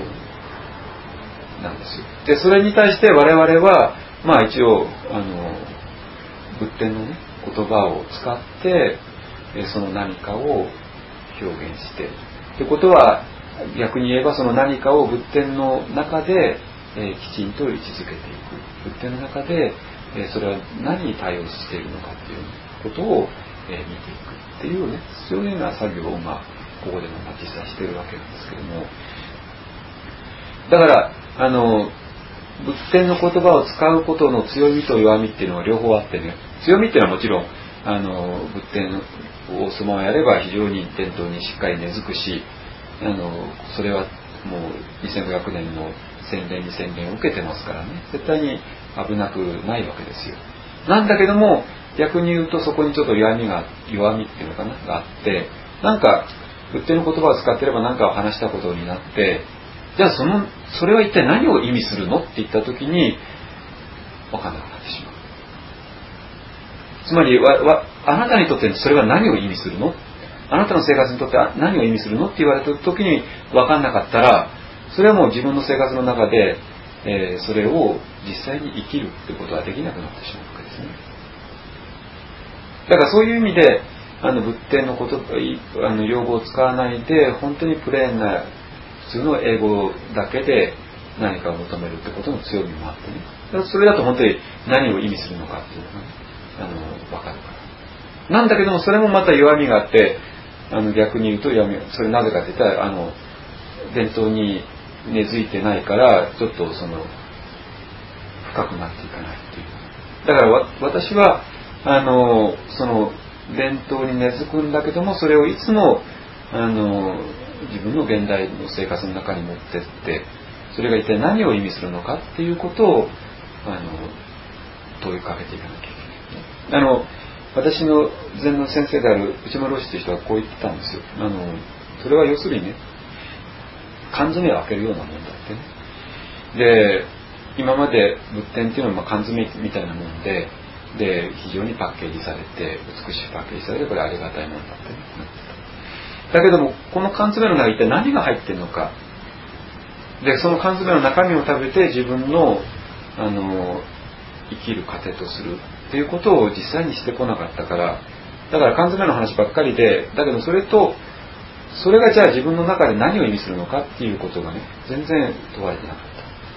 ことなんですよ。でそれに対して我々は、まあ、一応あの仏典のね言葉を使ってその何かを表現してということは、逆に言えばその何かを仏典の中で、えー、きちんと位置づけていく。仏典の中で、えー、それは何に対応しているのかっていうことを、えー、見ていくっていうね、そういうような作業を、まあ、ここでも実際しているわけなんですけども、だからあの仏典の言葉を使うことの強みと弱みっていうのは両方あってね、強みっていうのはもちろんあの仏典をそのままやれば非常に伝統にしっかり根付くし、あのそれはもうにせんごひゃくねんの洗礼に洗礼を受けてますからね、絶対に危なくないわけですよ。なんだけども逆に言うとそこにちょっと弱みが弱みっていうのかながあって、なんか仏典の言葉を使ってれば何かを話したことになって、じゃあそのそれは一体何を意味するのって言った時に分かんなくなってしまう。つまりわわあなたにとってそれは何を意味するの、あなたの生活にとって何を意味するのって言われた時に分かんなかったら、それはもう自分の生活の中で、えー、それを実際に生きるってことはできなくなってしまうわけですね。だからそういう意味であの仏典のことあの用語を使わないで本当にプレーンな普通の英語だけで何かを求めるってことの強みもあってね、だからそれだと本当に何を意味するのかっていうのが、ね、あの分かるからなんだけども、それもまた弱みがあって、あの逆に言うと弱み、それなぜかって言ったらあの伝統に根付いてないからちょっとその深くなっていかないっていう。だからわ私はあのその伝統に根付くんだけども、それをいつもあの自分の現代の生活の中に持ってって、それが一体何を意味するのかっていうことをあの問いかけていかなきゃいけない。あの私の禅の先生である内村老師という人はこう言ってたんですよ。あのそれは要するにね、缶詰を開けるようなもんだってね。で今まで仏典っていうのはまあ缶詰みたいなもんで、で非常にパッケージされて美しいパッケージされて、これありがたいものだってね。だけどもこの缶詰の中に一体何が入っているのか、でその缶詰の中身を食べて自分のあの生きる糧とするっていうことを実際にしてこなかったから、だから缶詰の話ばっかりで、だけどそれとそれがじゃあ自分の中で何を意味するのかっていうことがね、全然問われてなかった。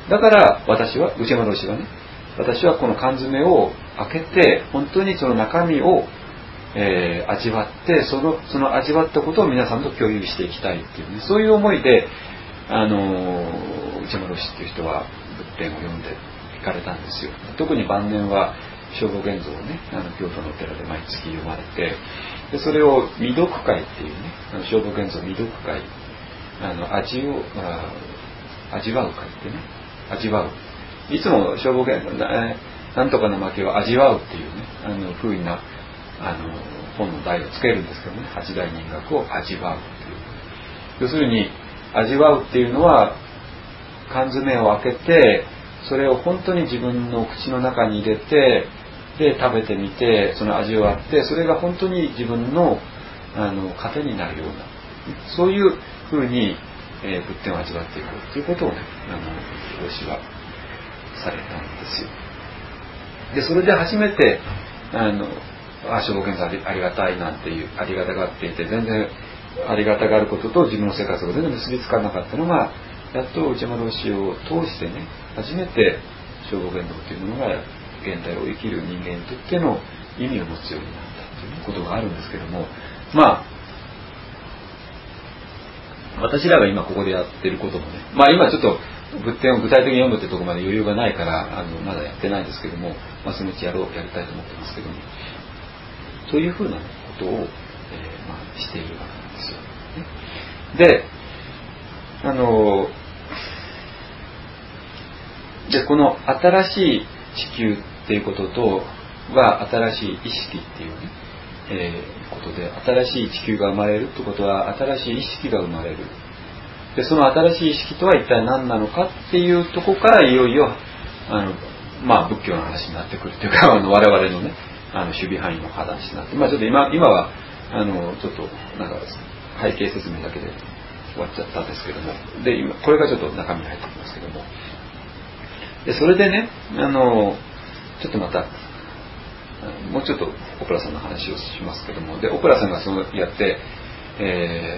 だから私は内山老師はね、私はこの缶詰を開けて本当にその中身を、えー、味わって、そのその味わったことを皆さんと共有していきたいっていうね、そういう思いであの内山老師っていう人は仏典を読んでいかれたんですよ。特に晩年は聖母現像をね、あの京都のお寺で毎月読まれて、でそれを未読会っていうね、あの聖母現像未読会、あの味をあ味わう会ってね、味わう。いつも聖母現像、えー、なんとかの負けを味わうっていうね、あの風なあの本の題をつけるんですけどね、八大人格を味わうっていう。要するに味わうっていうのは缶詰を開けて、それを本当に自分の口の中に入れて、で食べてみて、その味をあって、それが本当に自分のあの糧になるような、そういう風に、えー、仏典を味わっていくということをね、あの教師はされたんですよ。でそれで初めてあのあ聖母現像ありがたいなんていうありがたがっていて、全然ありがたがることと自分の生活が全然結びつかなかったのが、やっと内山老師を通してね、初めて聖母現像というものが現代を生きる人間にとっての意味を持つようになったということがあるんですけども、まあ私らが今ここでやってることもね、まあ今ちょっと仏典を具体的に読むってところまで余裕がないからあのまだやってないんですけども、まあ、そのうちやろうやりたいと思ってますけども、そういうふうなことを、えーまあ、しているわけなんですよ。で、あのでこの新しい地球っていうこととは新しい意識っていうね、えー、ことで、新しい地球が生まれるってことは新しい意識が生まれる。でその新しい意識とは一体何なのかっていうとこからいよいよあの、まあ、仏教の話になってくるというか、あの我々のねあの守備範囲の話になって、まあ、ちょっと 今, 今はあのちょっとなんか背景説明だけで終わっちゃったんですけども、で今これがちょっと中身に入ってきますけども、でそれでね、あのちょっとまたもうちょっとオプラさんの話をしますけども、でオプラさんがそのやって、え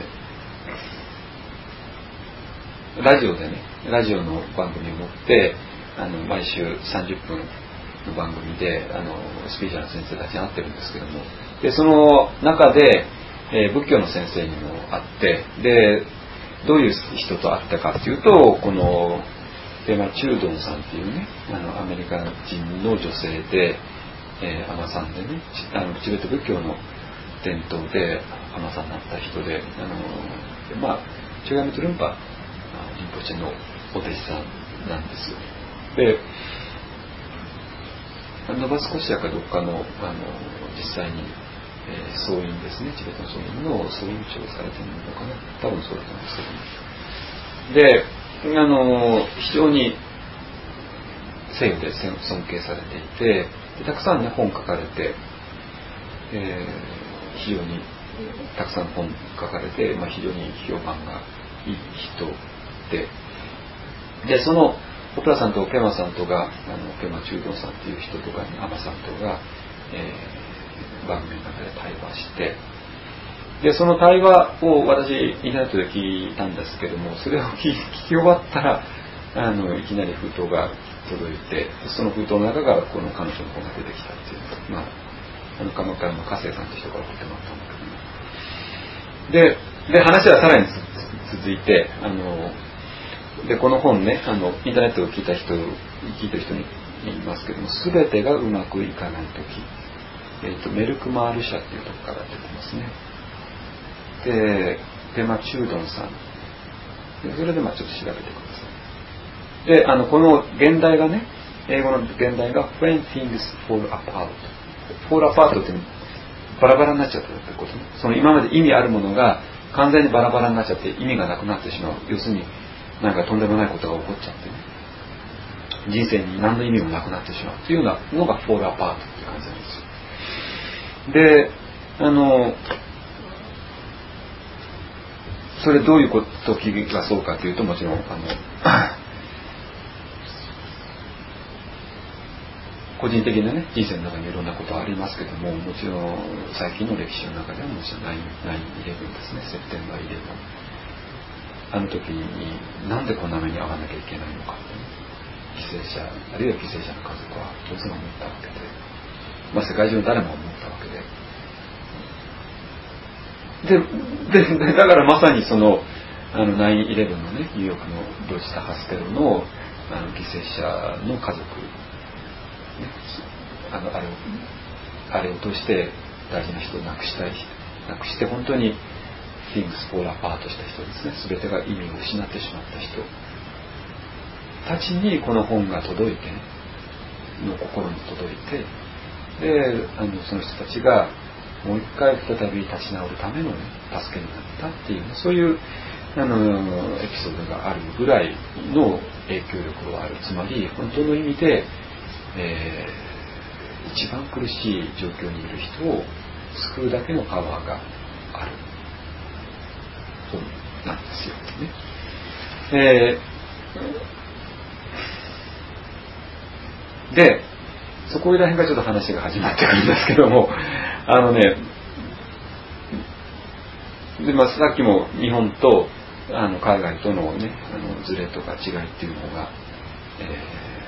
ー、ラジオでね、ラジオの番組を持ってあの毎週さんじゅっぷんの番組であのスピーチャーの先生たちに会ってるんですけども、でその中で、えー、仏教の先生にも会って、でどういう人と会ったかっていうと、このペマ・チュードンさんっていうね、あのアメリカ人の女性で、えー、尼さんでね、あのチベット仏教の伝統で尼さんになった人で、あのまあチュガミトゥルンパリンポチェのお弟子さんなんですよ。でノバスコシアかどっかの、あの実際に、えー、僧院ですね、チベットの僧院の僧院長をされているのかな、多分そうだと思うんですけど、ね、で、あの非常に西洋で尊敬されていて、たくさんね本書かれて、えー、非常にたくさん本書かれて、まあ、非常に評判がいい人で、でそのオプラさんとペマさんとが、あのペマ・チュードンさんっていう人とか、アマさんとが、えー、番組の中で対話して、でその対話を私インターネットで聞いたんですけども、それを聞き、聞き終わったらあのいきなり封筒が届いて、その封筒の中からこの彼女の本が出てきたっていう、まあ、あの鎌倉の加瀬さんという人から送ってもらったんだけど、ね、でで話はさらに続いて、あのでこの本ね、あのインターネットを聞いた人聞いてる人に言いますけども、全てがうまくいかないとき、えーと、メルクマール社っていうところから出てますね。でペマ・チュードンさんで、それでまあちょっと調べてください。であのこの現代がね、英語の現代が When things fall apart fall apart ってバラバラになっちゃったってことね。その今まで意味あるものが完全にバラバラになっちゃって意味がなくなってしまう、要するになんかとんでもないことが起こっちゃってね、人生に何の意味もなくなってしまうというようなのがフォールアパートって感じなんですよ。で、あのそれどういう時がそうかというと、もちろんあの個人的なね人生の中にいろんなことありますけども、もちろん最近の歴史の中ではもちろんナインイレブンですね、セプテンバーイレブン、あの時になんでこんな目に遭わなきゃいけないのかって、ね、犠牲者あるいは犠牲者の家族は当然思ったわけで、まあ、世界中の誰も思ったわけで、で、でだからまさにそのあのナインイレブンのねニューヨークの同時多発テロのあの犠牲者の家族、ね、あのあれをあれを通して大事な人を亡くしたい亡くして本当に things fall apart した人ですね、全てが意味を失ってしまった人たちにこの本が届いて、ね、の心に届いて、であのその人たちがもう一回再び立ち直るための、ね、助けになったっていう、そういうあのエピソードがあるぐらいの影響力がある。つまり本当の意味で、えー、一番苦しい状況にいる人を救うだけのパワーがある本なんですよね。えー、でそこら辺がちょっと話が始まってくるんですけども、あのねで、まあ、さっきも日本とあの海外とのねあのズレとか違いっていうのが、え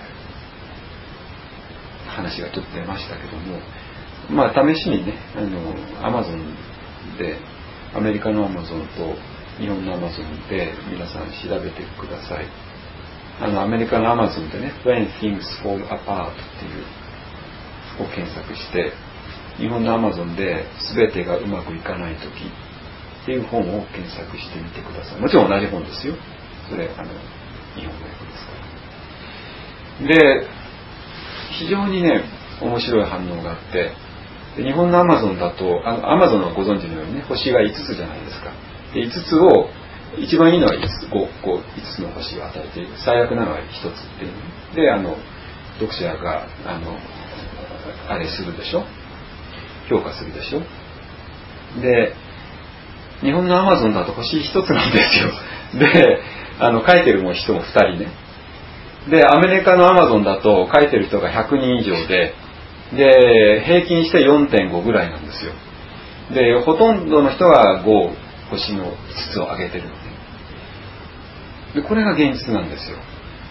ー、話がちょっと出ましたけども、まあ試しにねあのアマゾンでアメリカのアマゾンと日本のアマゾンで皆さん調べてください。あのアメリカのアマゾンでね When Things Fall Apart っていうを検索して、日本のアマゾンで全てがうまくいかない時っていう本を検索してみてください。もちろん同じ本ですよ。それあの日本語訳ですから。で、非常にね面白い反応があって、で日本のアマゾンだと、あのアマゾンはご存知のようにね星がいつつじゃないですか。でいつつを一番いいのはいつつ、ご、ご、いつつの星を与えている。最悪なのはひとつっていう、ね。で、あの読者があのあれするでしょ。評価するでしょ。で。日本のアマゾンだと星一つなんですよ。で、あの書いてるも人もふたりね。で、アメリカのアマゾンだと書いてる人がひゃくにん以上で、で、平均して よんてんご ぐらいなんですよ。で、ほとんどの人がご、星のいつつを上げてるのね。で、これが現実なんですよ。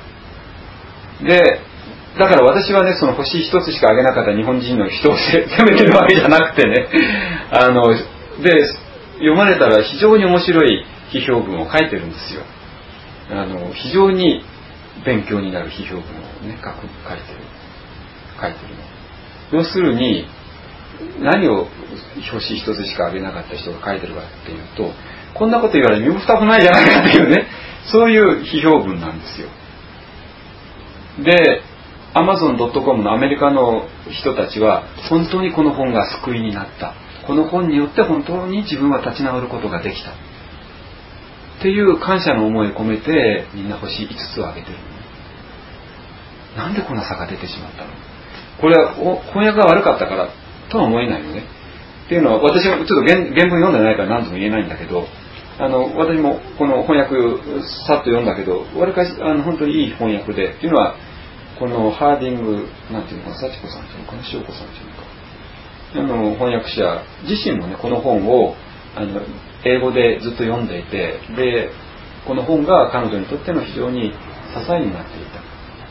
で、だから私はね、その星一つしか上げなかった日本人の人を責めてるわけじゃなくてね、あの、で、読まれたら非常に面白い批評文を書いてるんですよ。あの非常に勉強になる批評文をね書く書いてる書いてるの。要するに何を星一つしか上げなかった人が書いてるかっていうと、こんなこと言われ身も蓋もないじゃないかっていうね、そういう批評文なんですよ。で、アマゾンドットコム のアメリカの人たちは本当にこの本が救いになった。この本によって本当に自分は立ち直ることができたっていう感謝の思いを込めてみんな星いつつをあげてる。なんでこんな差が出てしまったの？これは翻訳が悪かったからとは思えないよね。っていうのは私はちょっと 原, 原文読んでないから何とも言えないんだけど、あの私もこの翻訳さっと読んだけど、わりかしあの本当にいい翻訳で、っていうのはこのハーディングなんていうのかな、幸子さんっていうのかな、塩子さんっていうのか。あの翻訳者自身もねこの本をあの英語でずっと読んでいて、でこの本が彼女にとっての非常に支えになっていた。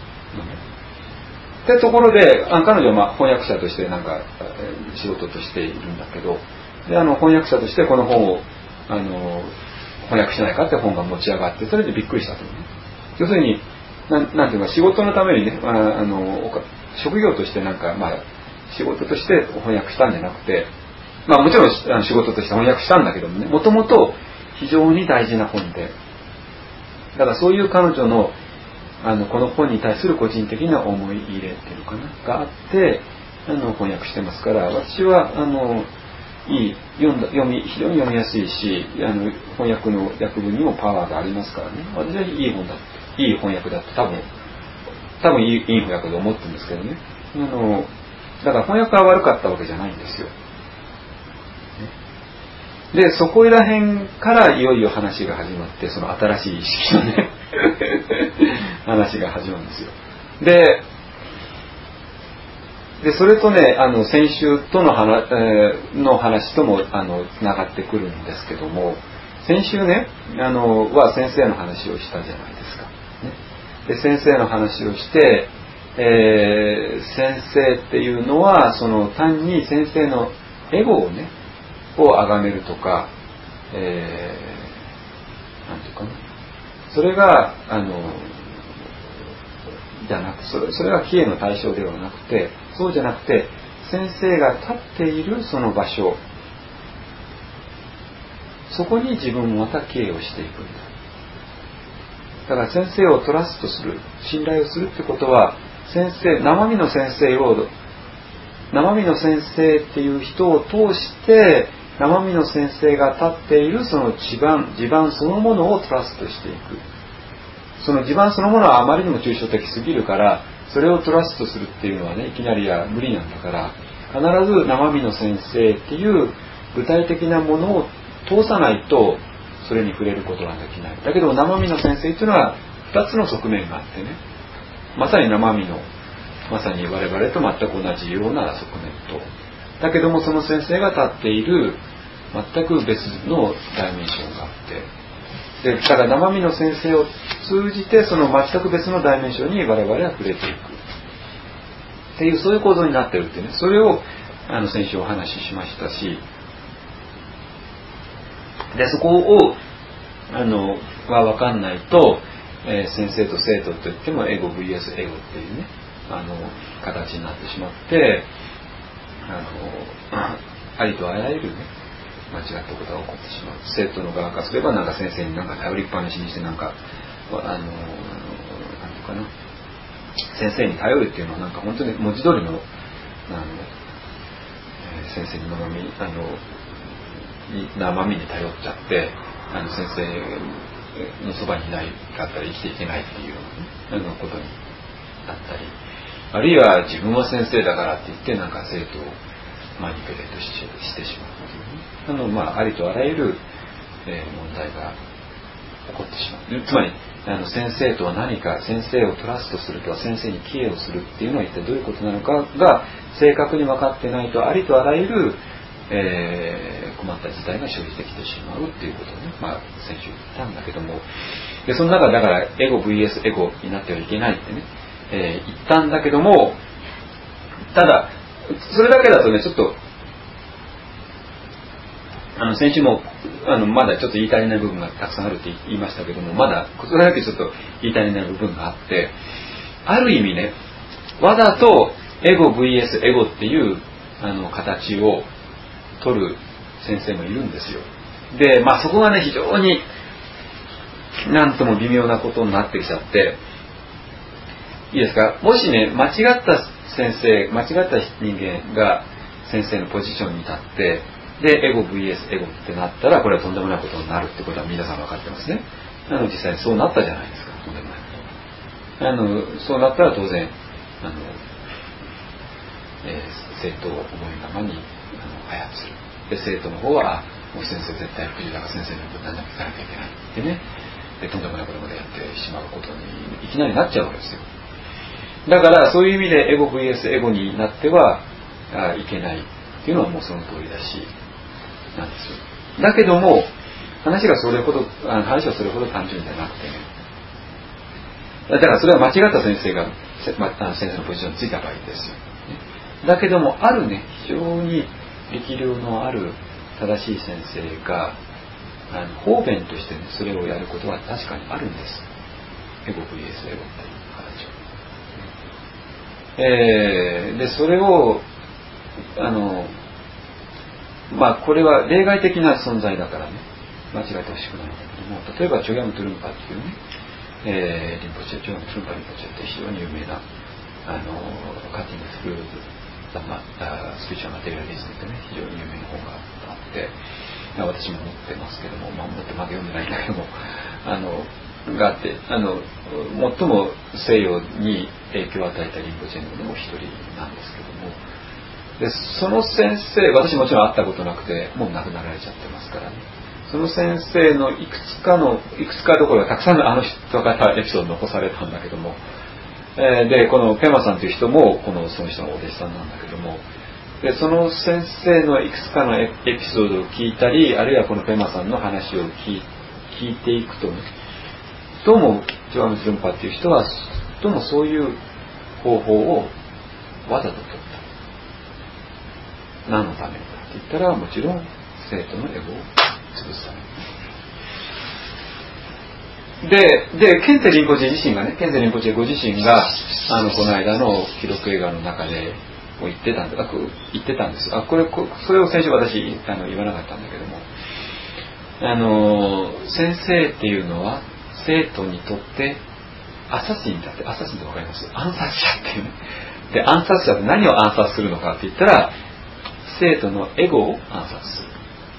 ってところであ彼女はまあ翻訳者としてなんか仕事としているんだけど、であの翻訳者としてこの本をあの翻訳しないかって本が持ち上がって、それでびっくりしたというね。要するにな ん, なんていうか仕事のためにね、ああの職業としてなんかまあ仕事として翻訳したんじゃなくて、まあもちろん仕事として翻訳したんだけどもね、もともと非常に大事な本で、だからそういう彼女のあのこの本に対する個人的な思い入れっていうのかながあってあの翻訳してますから、私はあのいい読んだ読み非常に読みやすいし、あの翻訳の訳文にもパワーがありますからね、私はいい本だいい翻訳だと多分多分いい、いい翻訳だと思ってるんですけどね。あのだから翻訳が悪かったわけじゃないんですよ。でそこら辺からいよいよ話が始まって、その新しい意識のね話が始まるんですよ。ででそれとねあの先週との 話,、えー、の話ともあのつながってくるんですけども、先週ねあのは先生の話をしたじゃないですか、ね、で先生の話をして、えー、先生っていうのはその単に先生のエゴをねを崇めるとか、えー、なんていうかな、それがあのじゃなくそれそれが帰依の対象ではなくて、そうじゃなくて先生が立っているその場所、そこに自分もまた敬をしていくんだ。だから先生をトラストする、信頼をするってことは、先生、生身の先生を、生身の先生っていう人を通して、生身の先生が立っているその地盤、地盤そのものをトラストしていく。その地盤そのものはあまりにも抽象的すぎるから、それをトラストするっていうのはね、いきなりは無理なんだから、必ず生身の先生っていう具体的なものを通さないと、それに触れることはできない。だけど生身の先生っていうのは二つの側面があってね、まさに生身の、まさに我々と全く同じような側面と、だけどもその先生が立っている全く別のダイメンションがあって、でだから生身の先生を通じてその全く別のダイメンションに我々は触れていくっていう、そういう構造になってるってね、それをあの先週お話ししましたし、でそこをあのは分かんないと、えー、先生と生徒といってもエゴ ブイエス エゴっていうね、あの形になってしまって、あのありとあらゆるね間違ったことが起こってしまう。生徒の側からすればなんか先生になんか頼りっぱなしにして、なんかあのなんていうかな、先生に頼るっていうのはなんか本当に文字通りのあの、えー、先生に生身あの生身に頼っちゃって、あの先生のそばにいないかったら生きていけないっていうような、ね、ことになったり、あるいは自分は先生だからって言ってなんか生徒をマニピュレート し, してしまうという、ね、あの、まあ、ありとあらゆる、えー、問題が起こってしまう。つまりあの先生とは何か、先生をトラストするとは先生に帰依をするっていうのは一体どういうことなのかが正確に分かってないと、ありとあらゆるえー、困った事態が生じてきてしまうっていうことをね、まあ先週言ったんだけども、でその中だからエゴ ブイエス エゴになってはいけないってね、えー、言ったんだけども、ただそれだけだとね、ちょっとあの先週もあのまだちょっと言い足りない部分がたくさんあるって言いましたけども、まだそれだけちょっと言い足りない部分があって、ある意味ね、わざとエゴ ブイエス エゴっていうあの形を取る先生もいるんですよ。で、まあそこがね非常になんとも微妙なことになってきちゃって、いいですか、もしね間違った先生、間違った人間が先生のポジションに立って、でエゴ ブイエス エゴってなったら、これはとんでもないことになるってことは皆さん分かってますね。あの実際にそうなったじゃないですか。とんでもないこと。あのそうなったら当然あの、えー、生徒を思いのままにあの操る。で生徒の方はもう先生絶対不自由だから先生のこと何でも聞かなきゃいけないってね、でとんでもないことまでやってしまうことにいきなりなっちゃうわけですよ。だからそういう意味でエゴ ブイエス エゴになってはあいけないっていうのはもうその通りだしなんですよ。だけども話がそれほどあの話はそれほど単純じゃなくてね、だからそれは間違った先生が先生のポジションについた場合ですよ。だけどもあるね非常に力量のある正しい先生があの方便として、ね、それをやることは確かにあるんです。エゴ ブイエス エゴっていう形を、えー、でそれをあのまあこれは例外的な存在だからね間違えてほしくないんだけども、例えばチョギャムトゥルンパっていうね、えー、リンポチェチョギャムトゥルンパリンポチェって非常に有名なあのカッティングスクールまあ、スピリチュアルマテリアリズムってね非常に有名な本があって、私も持ってますけども、まあ、持ってまだ読んでないんだけどもあのがあって、あの最も西洋に影響を与えたリンポチェの一人なんですけども、でその先生、私もちろん会ったことなくてもう亡くなられちゃってますからね、その先生のいくつかのいくつかどころかたくさんのあの人からエピソード残されたんだけども、でこのペマさんという人もこのその人のお弟子さんなんだけども、でその先生のいくつかのエピソードを聞いたり、あるいはこのペマさんの話を聞い、聞いていくとね、どうもチョガムトゥルンパっていう人はどうもそういう方法をわざと取った。何のためかって言ったら、もちろん生徒のエゴを潰すため。で、で、ケンテリンポチェ自身がね、ケンテリンポチェご自身が、あの、この間の記録映画の中で言ってたんで、あ言ってたんですよ。あこれこそれを先週私あの言わなかったんだけども、あの先生っていうのは生徒にとってアサシンだって、アサシンってわかります？暗殺者っていうね。で暗殺者って何を暗殺するのかって言ったら、生徒のエゴを暗殺するん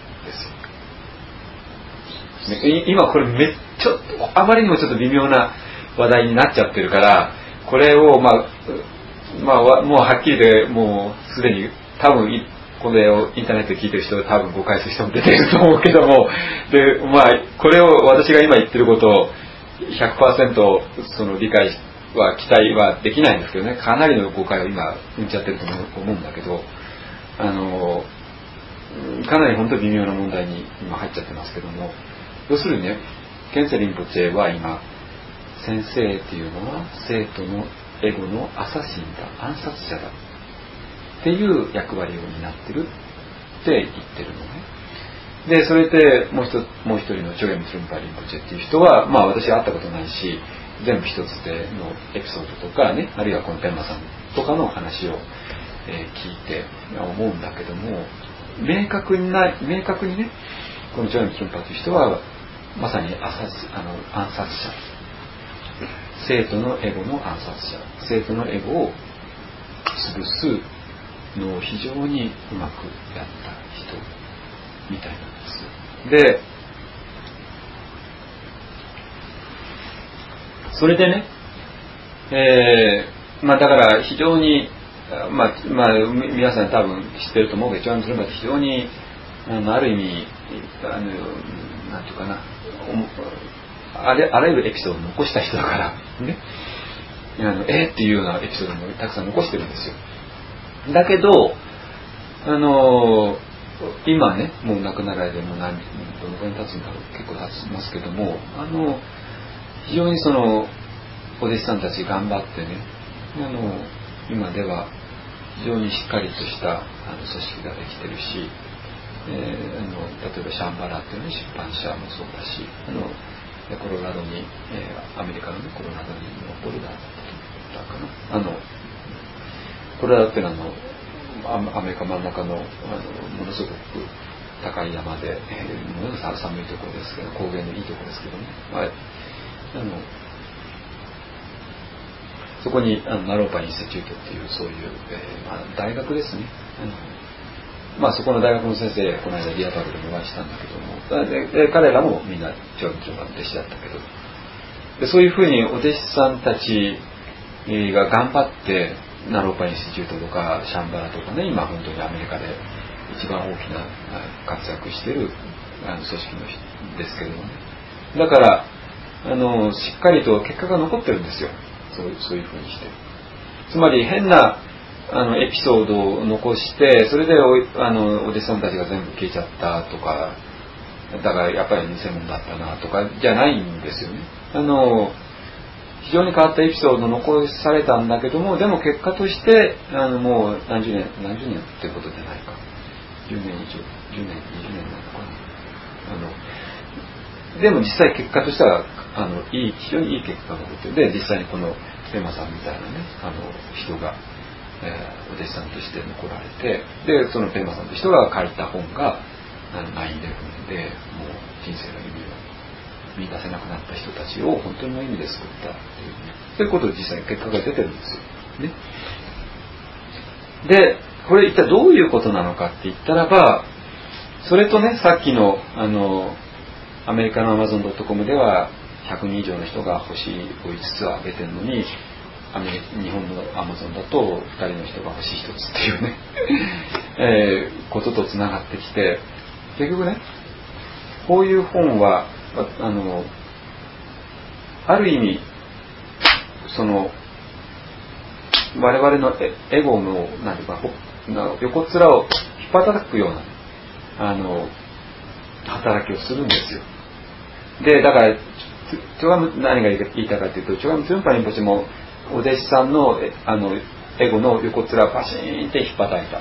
ですよ。今これめっちゃあまりにもちょっと微妙な話題になっちゃってるから、これをまあまあもうはっきりでもうすでに多分これをインターネットで聞いてる人は多分誤解する人も出てると思うけども、でまあこれを私が今言ってることを ひゃくパーセント その理解は期待はできないんですけどね、かなりの誤解を今生んじゃってると思うんだけど、あのかなり本当に微妙な問題に今入っちゃってますけども、要するにね、ケンツェリンポチェは今先生っていうのは生徒のエゴのアサシンだ、暗殺者だっていう役割を担ってるって言ってるのね。でそれでもう一つもう一人のチョゲム・トゥルンパ・リンポチェっていう人は、まあ私は会ったことないし、全部一つでのエピソードとかね、あるいはこのペンマさんとかの話を、えー、聞いて思うんだけども、明確にな明確にね、このチョゲム・トゥルンパという人はまさにアサシあの暗殺者、生徒のエゴの暗殺者、生徒のエゴを潰すのを非常にうまくやった人みたいなんですよ。でそれでね、えー、まあだから非常にまあまあ皆さん多分知ってると思うけど、チョゲム・トゥルンパって非常にあのある意味あのなんていうかな、あれあらゆるエピソードを残した人だからね、あのえー、っていうようなエピソードもたくさん残してるんですよ。だけどあの今ね、もう亡くなられてもう何どのくらい経つんだろう、結構経ちますけども、あの非常にそのお弟子さんたち頑張ってね、あの今では非常にしっかりとしたあの組織ができてるし、えー、あの例えばシャンバラっていう、ね、出版社もそうだし、あのコロラドに、えー、アメリカの、ね、コロラドにのボルダーだったかな、あのコロラドっていうのはあのアメリカ真ん中の、あのものすごく高い山で、えー、ものすごく寒いところですけど、高原のいいところですけどね、はい、あのそこにあのナローパインスティチュートっていうそういう、えーまあ、大学ですね、あのまあ、そこの大学の先生この間ディアパブでもお会いしたんだけども、でで彼らもみんなチョゲム・トゥルンパの弟子だったけど、でそういうふうにお弟子さんたちが頑張ってナローパインスティチュートとかシャンバラとかね、今本当にアメリカで一番大きな活躍しているあの組織のですけどもね、だからあのしっかりと結果が残ってるんですよ、そう、そういうふうにして。つまり変なあのエピソードを残して、それで お, あのお弟子さんたちが全部消えちゃったとか、だからやっぱり偽物だったなとかじゃないんですよね。あの非常に変わったエピソード残されたんだけども、でも結果としてあのもう何十年何十年っていうことじゃないか、じゅうねん以上、じゅうねんにじゅうねんなのかな、あのでも実際結果としてはあのいい非常にいい結果が残って、で実際にこのペマさんみたいなね、あの人がえー、お弟子さんとして残られて、でそのペンマさんという人が書いた本があのナインイレブンでもう人生の意味を見出せなくなった人たちを本当の意味で救ったっていうね、そういうことを実際に結果が出てるんですよ、ね、でこれ一体どういうことなのかって言ったらば、それとね、さっきのあのアメリカの アマゾンドットコム ではひゃくにん以上の人が星をいつつあげてるのに、アメリカ日本のアマゾンだとふたりの人が星ひとつっていうね、えー、こととつながってきて、結局ね、こういう本はあのある意味その我々のエゴのなんていうか横っ面を引っ叩くようなあの働きをするんですよ。でだからチョガム何が言いたかというと、チョガム・トゥルンパ・リンポチェもお弟子さん の, あのエゴの横っ面をパシーンって引っ叩いた、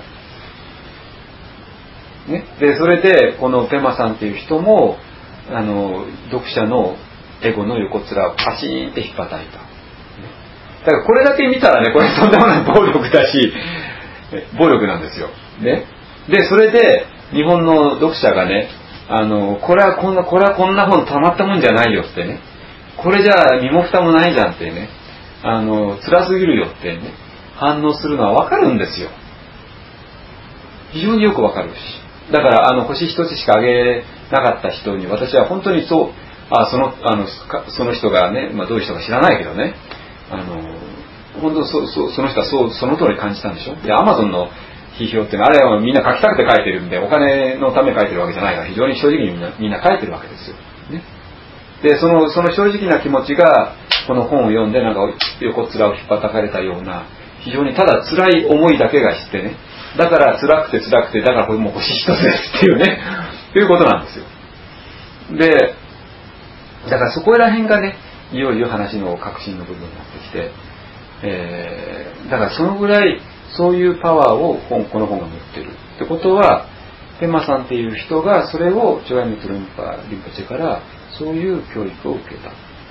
ね、でそれでこのペマさんっていう人もあの読者のエゴの横っ面をパシーンって引っ叩いた。だからこれだけ見たらね、これとんでもない暴力だし、 暴力なんですよ。ね。で、それで日本の読者がね、あの、これはこんな、これはこんな本たまったもんじゃないよってね。これじゃあ身も蓋もないじゃんってね。あの、辛すぎるよってね。反応するのはわかるんですよ。非常によくわかるし。だから、あの、星一つしかあげなかった人に、私は本当にそう、あ、その、あの、その人がね、まあどういう人か知らないけどね。あの、本当そ、そ、その人はそう、その通り感じたんでしょ。で、アマゾンの批評っていうのは、あれはみんな書きたくて書いてるんで、お金のために書いてるわけじゃないから、非常に正直にみんな、みんな書いてるわけですよ。ね。で、その、その正直な気持ちが、この本を読んで、なんか横面を引っ叩かれたような、非常にただ辛い思いだけがしてね、だから辛くて辛くて、だからこれもう星一つですっていうね、ということなんですよ。で、だからそこら辺がね、いよいよ話の核心の部分になってきて、えー、だからそのぐらいそういうパワーを本この本が持ってるってことは、ペマさんっていう人がそれをチョガミトルンパリンポチェからそういう教育を受けた。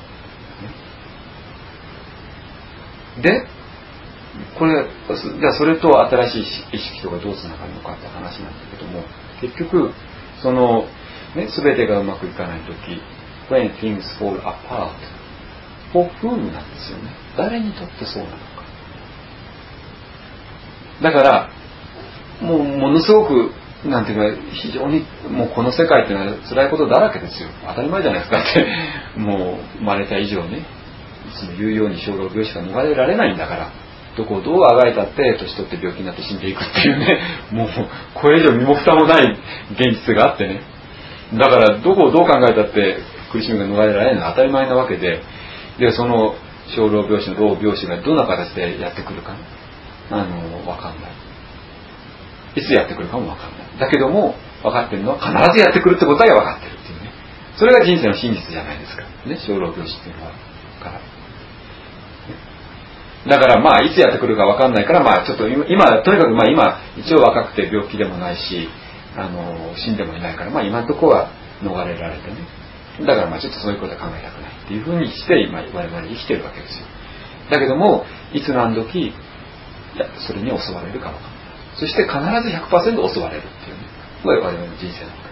で、これじゃあそれと新しい意識とかどうつながるのかって話なんだけども、結局そのね、全てがうまくいかないとき、when things fall apart for whom なんですよね。誰にとってそうなのか。だからもうものすごくなんていうか非常にもうこの世界っていうのは辛いことだらけですよ。当たり前じゃないですかってもう生まれた以上ね、いつも言うように生老病死が逃れられないんだから。どこをどうあがいたって年取って病気になって死んでいくっていうね、もうこれ以上身も蓋もない現実があってね。だからどこをどう考えたって苦しみが逃れられないのは当たり前なわけで、でその生老病死の老病死がどんな形でやってくるか、あの分かんない。いつやってくるかも分かんない。だけども分かってるのは必ずやってくるってことは分かってるっていうね。それが人生の真実じゃないですか。ね、生老病死っていうのはから。だからまあいつやってくるか分かんないから、まあちょっと今、今とにかくまあ今一応若くて病気でもないし、あの死んでもいないから、まあ今のところは逃れられてね。だからまあちょっとそういうことは考えたくないっていうふうにして今我々生きてるわけですよ。だけどもいつ何時いやそれに襲われるか分かんない。そして必ず ひゃくパーセント 襲われるっていうね。これ我々の人生なわけ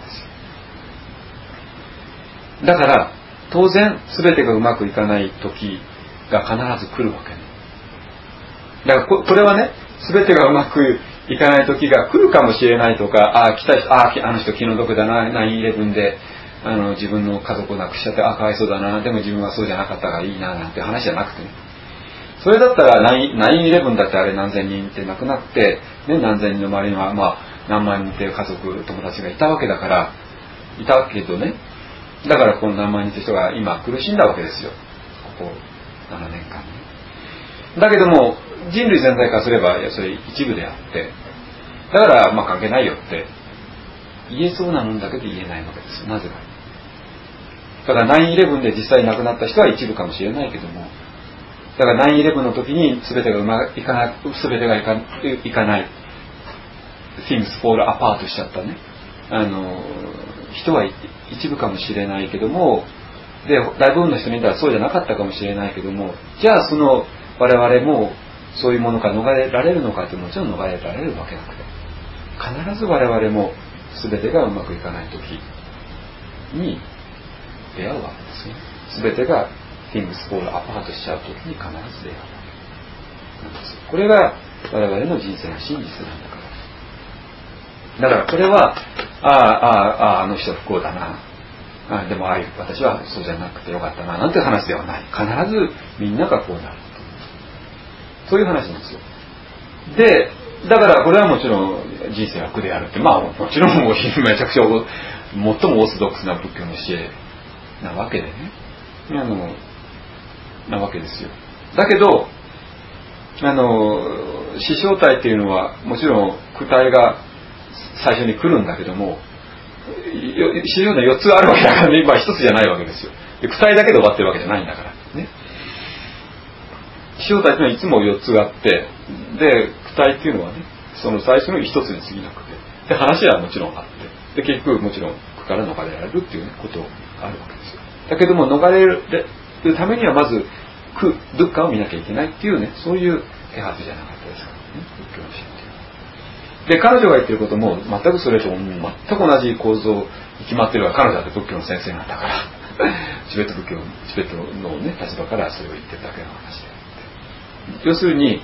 ですよ。だから当然全てがうまくいかない時が必ず来るわけね。だからこれはね、全てがうまくいかない時が来るかもしれないとか、ああ来た人、あああの人気の毒だな、ナインイレブンであの自分の家族を亡くしちゃって、ああかわいそうだな、でも自分はそうじゃなかったからいいななんて話じゃなくてね。それだったらナインイレブンだってあれ何千人って亡くなって、ね、何千人の周りにはまあ何万人っていう家族友達がいたわけだから、いたけどね、だからこの何万人って人が今苦しんだわけですよ。ここななねんかんね。だけども人類全体からすればいやそれ一部であって、だからまあ関係ないよって言えそうなもんだけど言えないわけですよ。なぜか。だからナインイレブンで実際亡くなった人は一部かもしれないけども、だからナインイレブンの時に全てがうまくいかない、全てがいかいかない things fall apart しちゃったね、あの人は一部かもしれないけども、で大部分の人に見たらそうじゃなかったかもしれないけども、じゃあその我々もそういうものから逃れられるのかってもちろん逃れられるわけなくて、必ず我々も全てがうまくいかない時に出会うわけですね。全てが things fall apart しちゃう時に必ず出会うわけなんです。これが我々の人生の真実なんだから。だからこれはあああああの人は不幸だな、あでもああいう私はそうじゃなくてよかったななんて話ではない。必ずみんながこうなる。そういう話なんですよ。で、だからこれはもちろん人生は苦であるって、まあもちろんもうめちゃくちゃ最もオーソドックスな仏教の教えなわけでね、あのなわけですよ。だけどあの死生体っていうのはもちろん苦体が最初に来るんだけども、死生体よっつあるわけだからね、今一つじゃないわけですよ。で苦体だけで終わってるわけじゃないんだからね。死生体っていうのはいつもよっつがあって、で苦体っていうのはね、その最初の一つに過ぎなくて、で話はもちろんあって、で結局もちろん苦から逃れられるっていう、ね、ことがあるわけですよ。だけども逃れるためにはまず苦、ドゥッカを見なきゃいけないっていうね、そういう手はずじゃなかったですからね、仏教の教えっていうのは。 で彼女が言ってることも全くそれと全く同じ構造に決まってるわ。彼女だって仏教の先生なんだからチベット仏教チベットの、ね、立場からそれを言ってるだけの話であって、要するに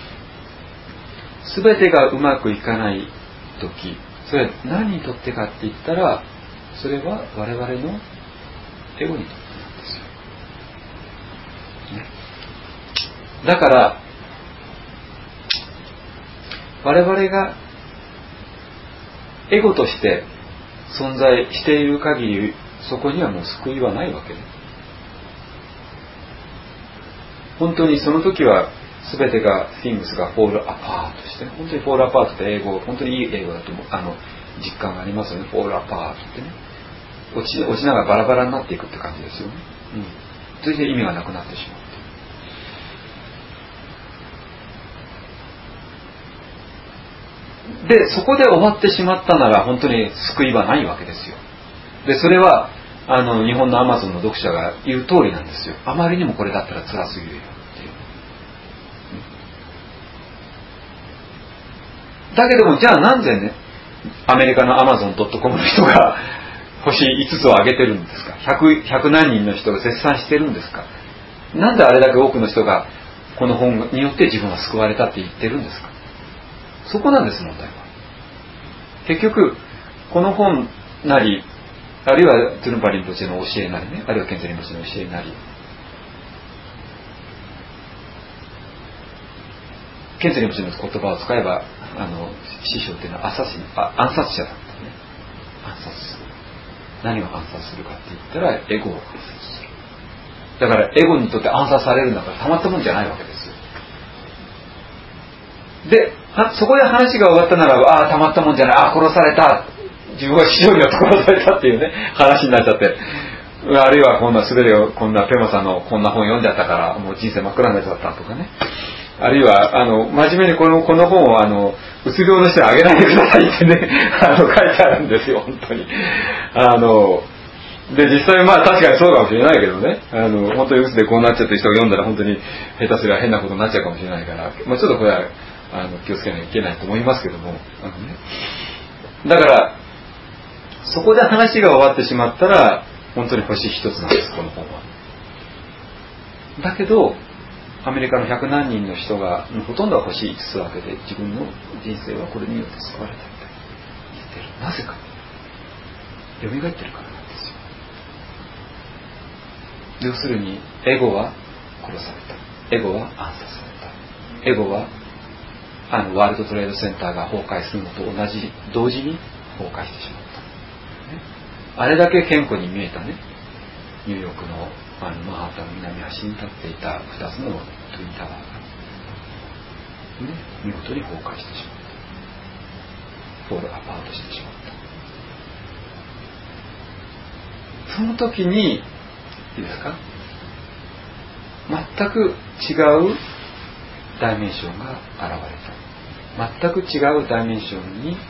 全てがうまくいかない時、それは何にとってかって言ったら、それは我々のエゴにとってなんですよ、ね、だから我々がエゴとして存在している限り、そこにはもう救いはないわけね。本当にその時は全てが things が fall apart して、本当に fall apart って英語、本当にいい英語だと思う、あの実感がありますよね。fall apart ってね、落ち、落ちながらバラバラになっていくって感じですよね。うん。それで意味がなくなってしまう。で、そこで終わってしまったなら本当に救いはないわけですよ。で、それはあの日本のアマゾンの読者が言う通りなんですよ。あまりにもこれだったら辛すぎるよっていう。だけども、じゃあなんでね、アメリカのアマゾンドットコムの人が星いつつを上げてるんですか。100、ひゃく何人の人が絶賛してるんですか。なんであれだけ多くの人がこの本によって自分は救われたって言ってるんですか。そこなんです、問題は。結局この本なり、あるいはトゥルンパリンポチェの教えなりね、あるいはケンツェリンポチェの教えなり、ケンツェリンポチェの言葉を使えば、あの師匠っていうのはアサシあ暗殺者だったね。暗殺する。何を暗殺するかって言ったらエゴを暗殺する。だからエゴにとって暗殺されるんだからたまったもんじゃないわけですよ。で、そこで話が終わったならば、ああたまったもんじゃない、ああ殺された、自分は師匠によって殺されたっていうね話になっちゃって、あるいはこんな滑りをこんなペモさんのこんな本読んじゃったからもう人生真っ暗になっちゃったとかね、あるいはあの真面目にこのこの本をあのうつ病の人にあげないでくださいってねあの書いてあるんですよ、本当に。あので実際まあ確かにそうかもしれないけどね、あの本当にうつでこうなっちゃってる人が読んだら本当に下手すりゃ変なことになっちゃうかもしれないから、まあ、ちょっとこれはあの気をつけなきゃいけないと思いますけども、あの、ね、だからそこで話が終わってしまったら本当に星一つなんです、この本は。だけどアメリカのひゃく何人の人がほとんどは星いつつ分けて自分の人生はこれによって救われたって言ってる。なぜか蘇ってるからなんですよ。要するにエゴは殺された、エゴは暗殺された、エゴはあのワールドトレードセンターが崩壊するのと同じ同時に崩壊してしまった、ね、あれだけ健康に見えたね、ニューヨークのあのマンハッタンの南端に立っていたふたつのトゥインタワーが、ね、見事に崩壊してしまった、フォールアパートしてしまった。その時にいいですか、全く違うダイメンションが現れた、全く違うダイメンションに入っているんだ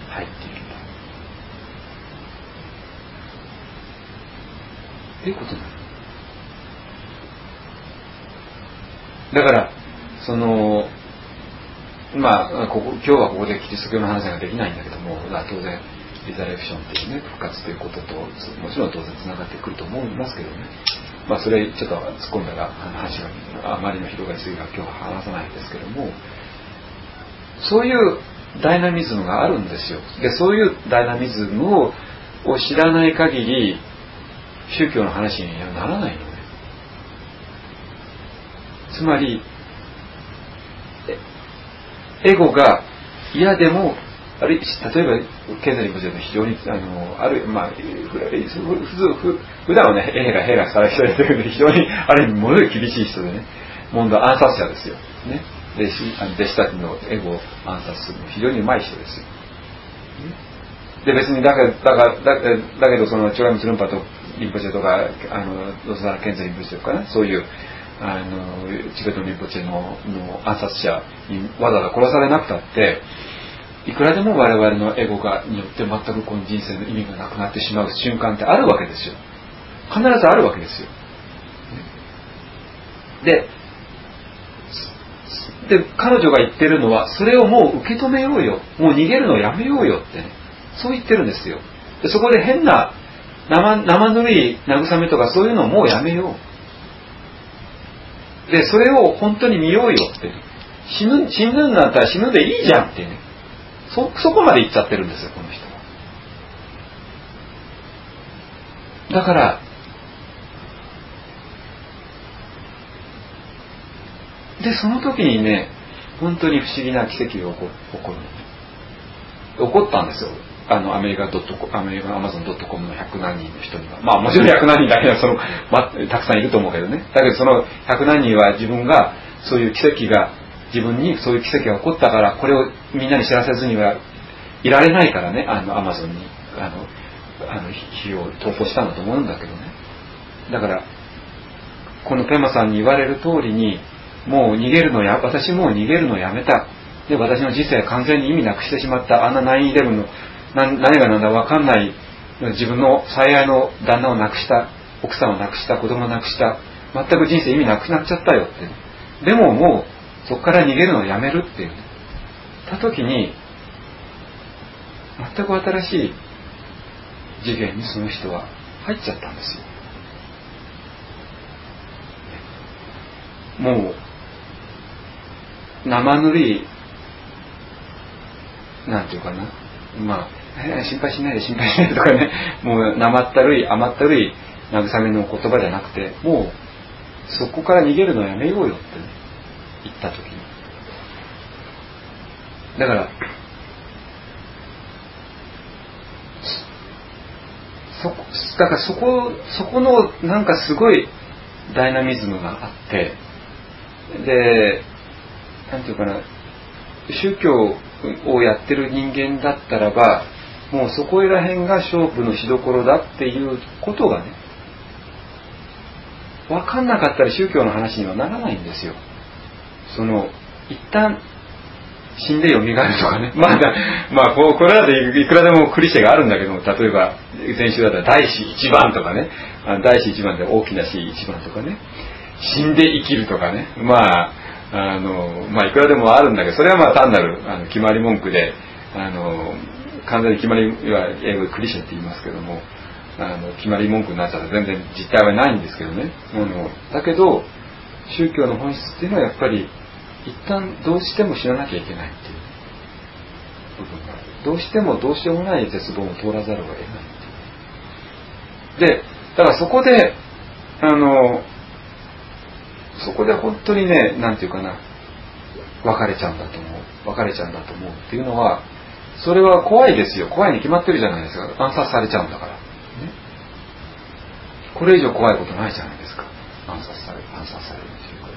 っていうことなの。だからそのまあここ今日はここでキリスト教の話ができないんだけども、当然リザレクションっていうね、復活ということともちろん当然つながってくると思いますけどね、まあそれちょっと突っ込んだら話があまりの広がりすぎが今日は話さないんですけども、そういうダイナミズムがあるんですよ。でそういうダイナミズムをを知らない限り宗教の話にはならないのね。つまりエゴが嫌でも、ある例えばケンザリンポジェの非常にあのあるまあ普通普段はねヘラヘラされてるけど非常にある意味ものすごい厳しい人でね、問題暗殺者ですよね。弟子あの弟子たちのエゴを暗殺するの非常にうまい人ですよ。で別にだけだからだだけどそのチョラミツルンパとリンポチェとかあのロスダーケンザリンポチェとかね、そういうあのチベットリンポチェのの暗殺者にわざわざ殺されなくたっていくらでも我々のエゴがによって全くこの人生の意味がなくなってしまう瞬間ってあるわけですよ。必ずあるわけですよ。でで彼女が言ってるのは、それをもう受け止めようよ、もう逃げるのをやめようよってね、そう言ってるんですよ。でそこで変な 生, 生ぬるい慰めとかそういうのをもうやめよう。でそれを本当に見ようよって、死ぬ死ぬんだったら死ぬでいいじゃんってね、そ, そこまで言っちゃってるんですよ、この人は。だからでその時にね、本当に不思議な奇跡が起こる起こる起こったんですよ。あのアメリカドットコム、アメリカアマゾンドットコムのひゃくなんにんの人には、まあもちろんひゃくなんにんだけはその、ま、たくさんいると思うけどね。だけどそのひゃくなんにんは自分がそういう奇跡が自分にそういう奇跡が起こったから、これをみんなに知らせずにはいられないからね、あのアマゾンにあのあの日を投稿したんだと思うんだけどね。だからこのペマさんに言われる通りに、もう逃げるのや私もう逃げるのをやめた。で私の人生は完全に意味なくしてしまった。あんなナインイレブンの何が何だ分かんない自分の最愛の旦那を亡くした、奥さんを亡くした、子供を亡くした、全く人生意味なくなっちゃったよって。でももうそこから逃げるのをやめるっていう、ね、た時に全く新しい次元にその人は入っちゃったんですよ。もう生ぬるいなんていうかな、まあ、えー、心配しないで心配しないでとかね、もう生ったるい甘ったるい慰めの言葉じゃなくて、もうそこから逃げるのやめようよって、ね、言った時に、だからそこだからそこそこのなんかすごいダイナミズムがあって、でなんていうかな、宗教をやってる人間だったらば、もうそこら辺が勝負のしどころだっていうことがね、分かんなかったら宗教の話にはならないんですよ。その一旦死んで蘇るとかね、まだまあこれらでいくらでもクリシェがあるんだけども、例えば先週だったら大師一番とかね、大師一番で大きな死一番とかね、死んで生きるとかね、まああのまあいくらでもあるんだけど、それはまあ単なるあの決まり文句で、あの完全に決まりは英語でクリシェって言いますけども、あの決まり文句になっちゃったら全然実態はないんですけどね。あのだけど宗教の本質っていうのはやっぱり一旦どうしても知らなきゃいけないっていう部分がある。どうしてもどうしようもない絶望を通らざるを得ないっていう。でだからそこであのそこで本当にね、なんていうかな、別れちゃうんだと思う別れちゃうんだと思うっていうのは、それは怖いですよ。怖いに決まってるじゃないですか。暗殺されちゃうんだから、ね、これ以上怖いことないじゃないですか。暗殺される暗殺されるっていう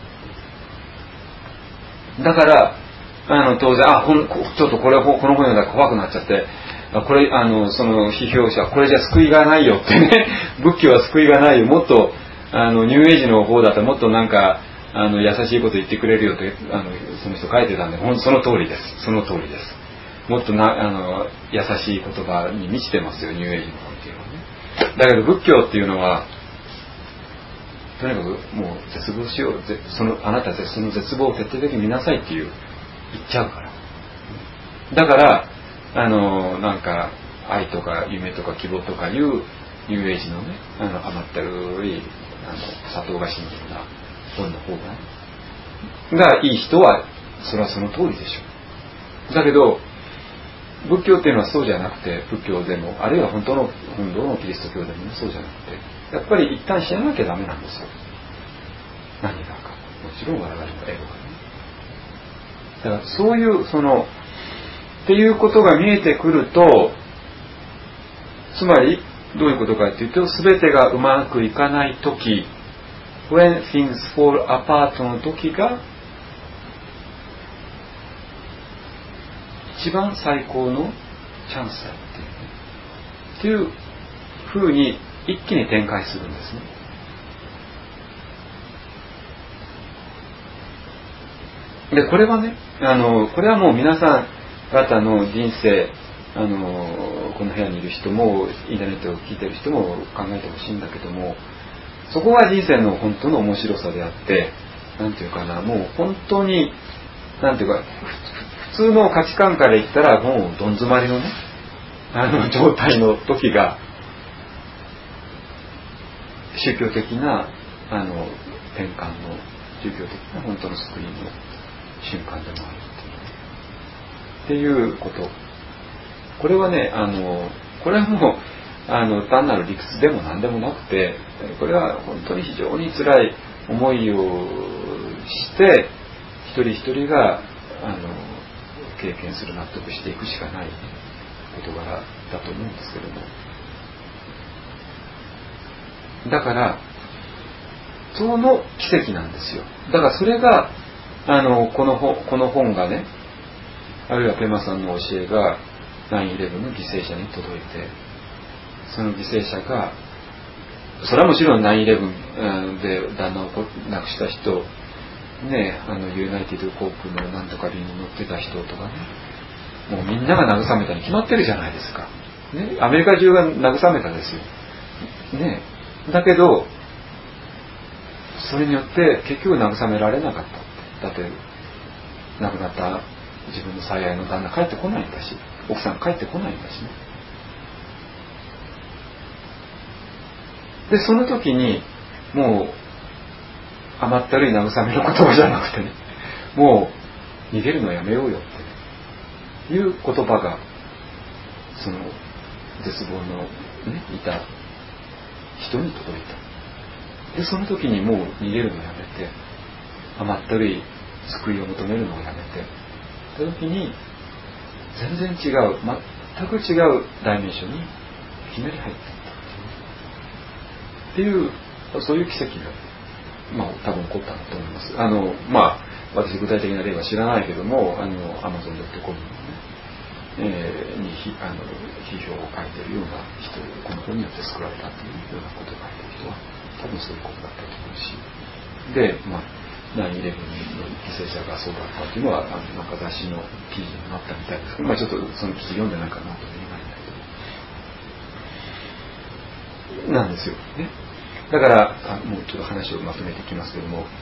ことだから、あの当然あほんちょっとこれこの本読んだら怖くなっちゃって、これあのその批評者はこれじゃ救いがないよってね仏教は救いがないよ、もっとあのニューエイジの方だったらもっとなんかあの優しいこと言ってくれるよってあのその人書いてたんで、ほんその通りです。その通りです。もっとなあの優しい言葉に満ちてますよ、ニューエイジの本っていうのはね。だけど仏教っていうのはとにかくもう絶望しよう、そのあなたその絶望を徹底的に見なさいっていう言っちゃうから。だからあのなんか愛とか夢とか希望とかいうニューエイジのね、あの甘ったるいあの砂糖菓子のような本の方が、ね、がいい人はそれはその通りでしょ。だけど仏教っていうのはそうじゃなくて、仏教でもあるいは本当の本当のキリスト教でも、ね、そうじゃなくて、やっぱり一旦知らなきゃダメなんですよ。何がか、もちろん我々のエゴがね。だからそういうそのっていうことが見えてくると、つまりどういうことかというと、全てがうまくいかないとき、when things fall apart の時が一番最高のチャンスだっていう、ね、っていう風に一気に展開するんですね。でこれはね、あのこれはもう皆さん方の人生、あのこの部屋にいる人もインターネットを聞いてる人も考えてほしいんだけども、そこが人生の本当の面白さであって、 なんていうかな、もう本当になんていうか普通の価値観から言ったらもうどん詰まりのねあの状態の時が宗教的なあの転換の宗教的な本当の救いの瞬間でもあるっていうこと。これはねあのこれはもうあの単なる理屈でも何でもなくて、これは本当に非常に辛い思いをして一人一人があの経験する、納得していくしかない事柄だと思うんですけども、だからその奇跡なんですよ。だからそれがあのこの本、この本がね、あるいはペマさんの教えがナインイレブンの犠牲者に届いて、その犠牲者がそれはもちろんナインイレブンで旦那を亡くした人ね、あのユナイテッド航空のなんとか便に乗ってた人とかね、もうみんなが慰めたに決まってるじゃないですか、ね、アメリカ中が慰めたですよ、ね、だけどそれによって結局慰められなかった。だって亡くなった自分の最愛の旦那帰ってこないんだし、奥さん帰ってこないんだしね。でその時にもう甘ったるい慰めの言葉じゃなくてね、もう逃げるのやめようよっていう言葉がその絶望の、ね、いた人に届いた。でその時にもう逃げるのやめて、甘ったるい救いを求めるのをやめて、その時に全然違う、全く違うダイメンションにいきなり入っていったっていう、そういう奇跡がまあ、多分起こったんだと思います。あの、まあ、私具体的な例は知らないけども、あの、アマゾンドットコム のね、えー、にひあの批評を書いているような人、この本によって救われたというようなことを書いている人は、多分そういうことだったと思うし、で、まあ、ナインイレブンの犠牲者がそうだったというのは、あのなんか雑誌の記事になったみたいですけど、まあ、ちょっとその記事読んでないかなとは言えないんだけど、なんですよね。だからあもうちょっと話をまとめていきますけども、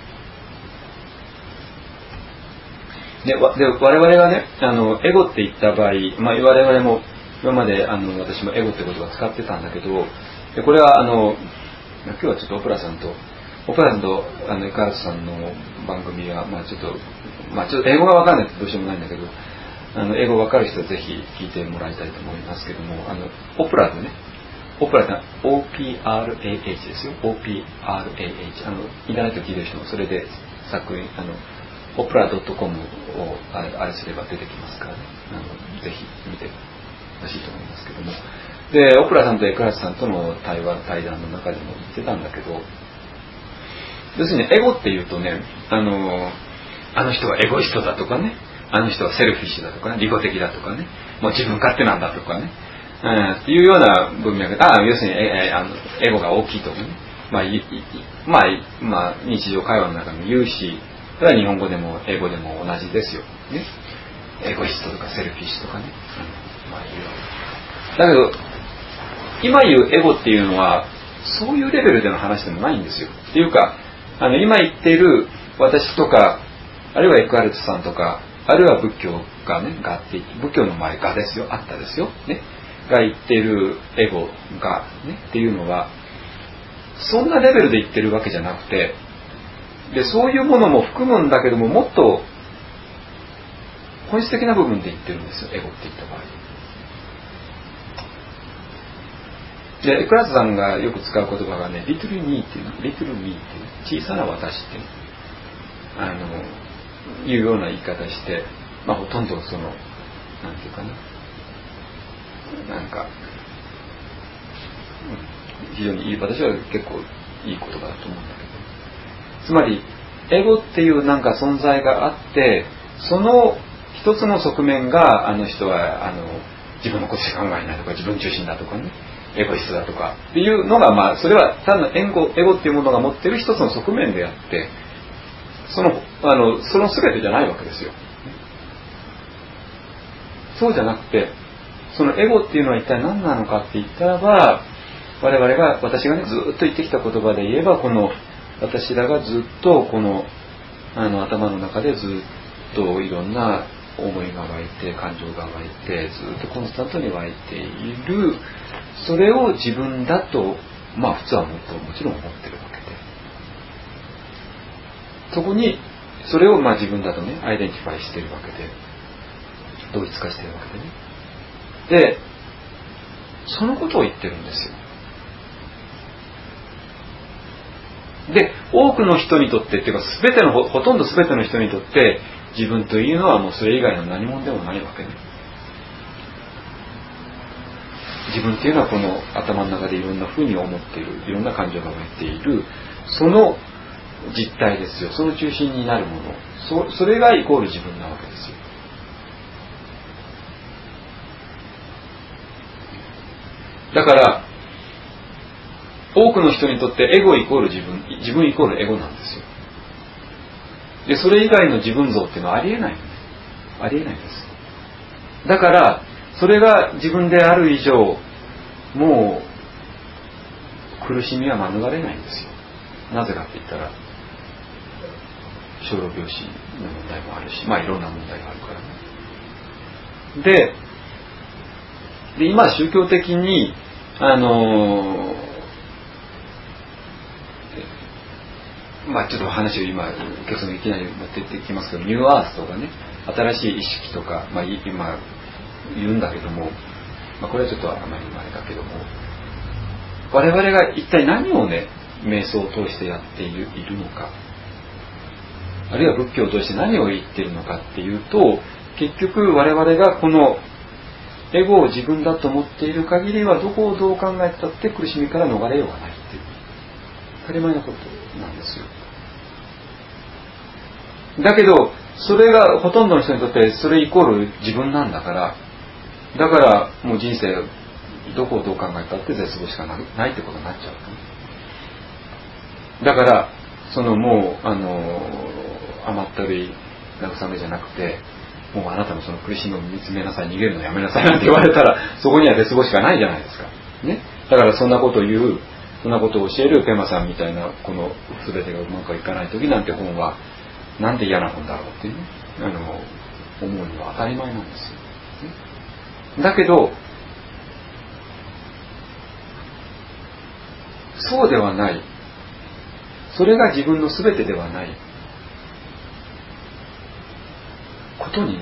でわで我々がねあのエゴって言った場合、まあ、我々も今まであの私もエゴって言葉を使ってたんだけど、でこれはあの今日はちょっとオプラさんとオプラさんとあのエカールさんの番組は、まあ、ちょっと、まあ、ちょっと英語が分かんないとどうしようもないんだけど、あの英語分かる人はぜひ聞いてもらいたいと思いますけども、あのオプラでね、オプラって オーピーアールエーエイチ ですよ。オーピーアールエーエイチ。あのインターネット聞いてる人もそれで作品あのオプラ ドットコム をあれ、あれすれば出てきますからね。あのぜひ見てほしいと思いますけども。でオプラさんとエクラスさんとの対話対談の中でも言ってたんだけど、要するにエゴっていうとね、あのあの人はエゴイストだとかね、あの人はセルフィッシュだとかね、利己的だとかね、もう自分勝手なんだとかね。うん、っていうような文脈で、ああ要するにえあのエゴが大きいとかね、まあいまあ、まあ日常会話の中に言うし、それは日本語でも英語でも同じですよ、ね、エゴイストとかセルフィッシュとかね、うん、まあ言うだけど今言うエゴっていうのはそういうレベルでの話でもないんですよ。っていうかあの今言っている私とかあるいはエクアルトさんとかあるいは仏教がねがって仏教の前がですよ、あったですよねが言っているエゴが、ね、っていうのはそんなレベルで言ってるわけじゃなくて、でそういうものも含むんだけども、もっと本質的な部分で言ってるんですよ、エゴって言った場合で。エクラスさんがよく使う言葉がね、リトルミーっていうの、リトルミーっていう小さな私っていうあのいうような言い方して、まあほとんどそのなんていうかな。なんか、うん、非常にいい、私は結構いい言葉だと思うんだけど、つまりエゴっていうなんか存在があって、その一つの側面があの人はあの自分のことしか考えないとか自分中心だとかね、エゴイストだとかっていうのが、まあそれは単なるエゴ、エゴっていうものが持っている一つの側面であって、そのあのその全てじゃないわけですよ。そうじゃなくて、そのエゴっていうのは一体何なのかって言ったらば、我々が私がねずっと言ってきた言葉で言えば、この私らがずっとこのあの頭の中でずっといろんな思いが湧いて感情が湧いてずっとコンスタントに湧いている、それを自分だとまあ普通はもっともちろん思ってるわけで、そこにそれをまあ自分だとねアイデンティファイしてるわけで、同一化してるわけでね。でそのことを言ってるんですよ。で多くの人にとってっていうか全ての ほ, ほとんど全ての人にとって自分というのはもうそれ以外の何者でもないわけね。自分っていうのはこの頭の中でいろんな風に思っている、いろんな感情が湧いている、その実体ですよ。その中心になるもの、 そ, それがイコール自分なわけですよ。だから多くの人にとってエゴイコール自分、自分イコールエゴなんですよ。でそれ以外の自分像っていうのはありえない、ありえないんです。だからそれが自分である以上、もう苦しみは免れないんですよ。なぜかって言ったら小老病死の問題もあるし、まあいろんな問題があるからね。で、で今宗教的にあのまあちょっと話を今結論いきなり持っていってきますけど、ニューアースとかね、新しい意識とか、まあ、今言うんだけども、まあ、これはちょっとあまりあれだけども、我々が一体何をね瞑想を通してやっている、いるのか、あるいは仏教を通して何を言っているのかっていうと、結局我々がこのエゴを自分だと思っている限りはどこをどう考えたって苦しみから逃れようがないっていう当たり前のことなんですよ。だけどそれがほとんどの人にとってそれイコール自分なんだから、だからもう人生どこをどう考えたって絶望しかないってことになっちゃう。だからそのもうあの甘ったるい慰めじゃなくて、もうあなたのその苦しみを見つめなさい、逃げるのやめなさいなんて言われたらそこには絶望しかないじゃないですか、ね、だからそんなことを言う、そんなことを教えるペマさんみたいなこの全てがうまくいかない時なんて本はなんで嫌な本だろうっていうね、あの思うのは当たり前なんですよ。だけどそうではない、それが自分の全てではないことにね、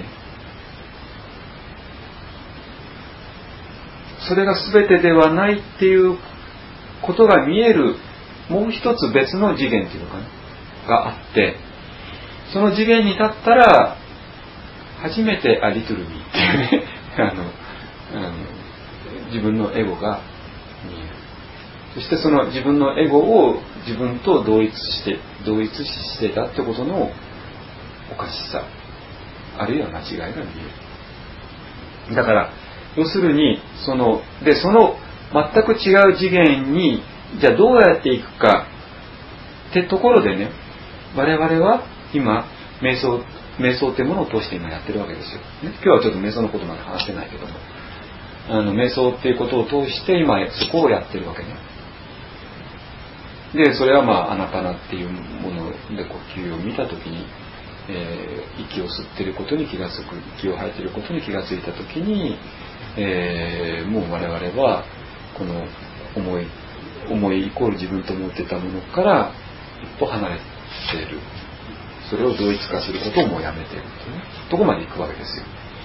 それが全てではないっていうことが見えるもう一つ別の次元っていうのかながあって、その次元に立ったら初めてアリトルミーっていうねあのあの自分のエゴが見える。そしてその自分のエゴを自分と同一して同一してたってことのおかしさ、あるいは間違いが見える。だから要するにそのでその全く違う次元にじゃあどうやっていくかってところでね、我々は今瞑想瞑想っていうものを通して今やってるわけですよ、ね、今日はちょっと瞑想のことまで話してないけども、あの瞑想っていうことを通して今そこをやってるわけね。でそれはまあアナパナっていうもので呼吸を見たときに、えー、息を吸っていることに気がつく、息を吐いていることに気がついたときに、えー、もう我々はこの思い思いイコール自分と思っていたものから一歩離れている、それを同一化することをもうやめているという、ね、とこまで行くわけですよ。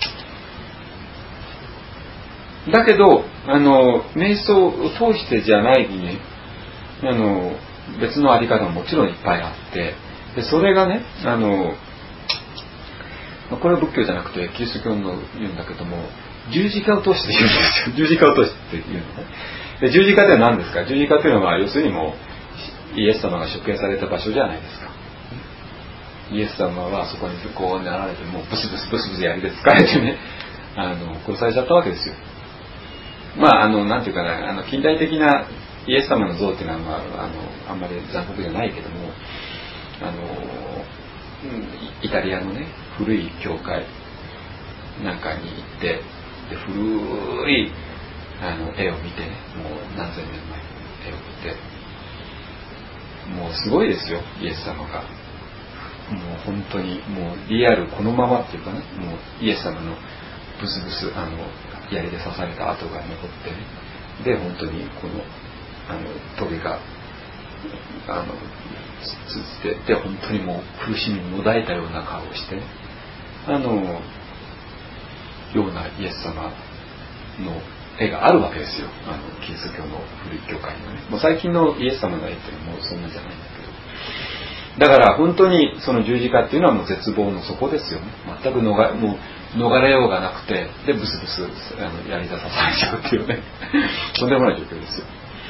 だけどあの瞑想を通してじゃないに、あの別のあり方ももちろんいっぱいあって、でそれがね、あのこれは仏教じゃなくてキリスト教の言うんだけども、十字架を通して言うんですよ。十字架を通して言うのね。で十字架って何ですか。十字架っていうのは要するにもうイエス様が処刑された場所じゃないですか。イエス様はそこにこうなられて、もうブスブスブスブスやりで疲れてね、あの殺されちゃったわけですよ。まああのなんていうかな、あの近代的なイエス様の像っていうのはあのあんまり残酷じゃないけども、あのイタリアのね古い教会なんかに行って、で古いあの絵を見てね、もう何千年前の絵を見て、もうすごいですよ、イエス様がもう本当にもうリアルこのままっていうかね、もうイエス様のブスブスあの槍で刺された跡が残ってね、で本当にこのあのトゲがあのつつってで本当にもう苦しみにもだえたような顔をして、ね、あのようなイエス様の絵があるわけですよ。あのキリスト教の古い教会のね、もう最近のイエス様の絵っていうのはもうそんなじゃないんだけど、だから本当にその十字架っていうのはもう絶望の底ですよね。全く逃れもう逃れようがなくて、でブスブスあの槍で刺されちゃうっていうねとんでもない状況ですよ。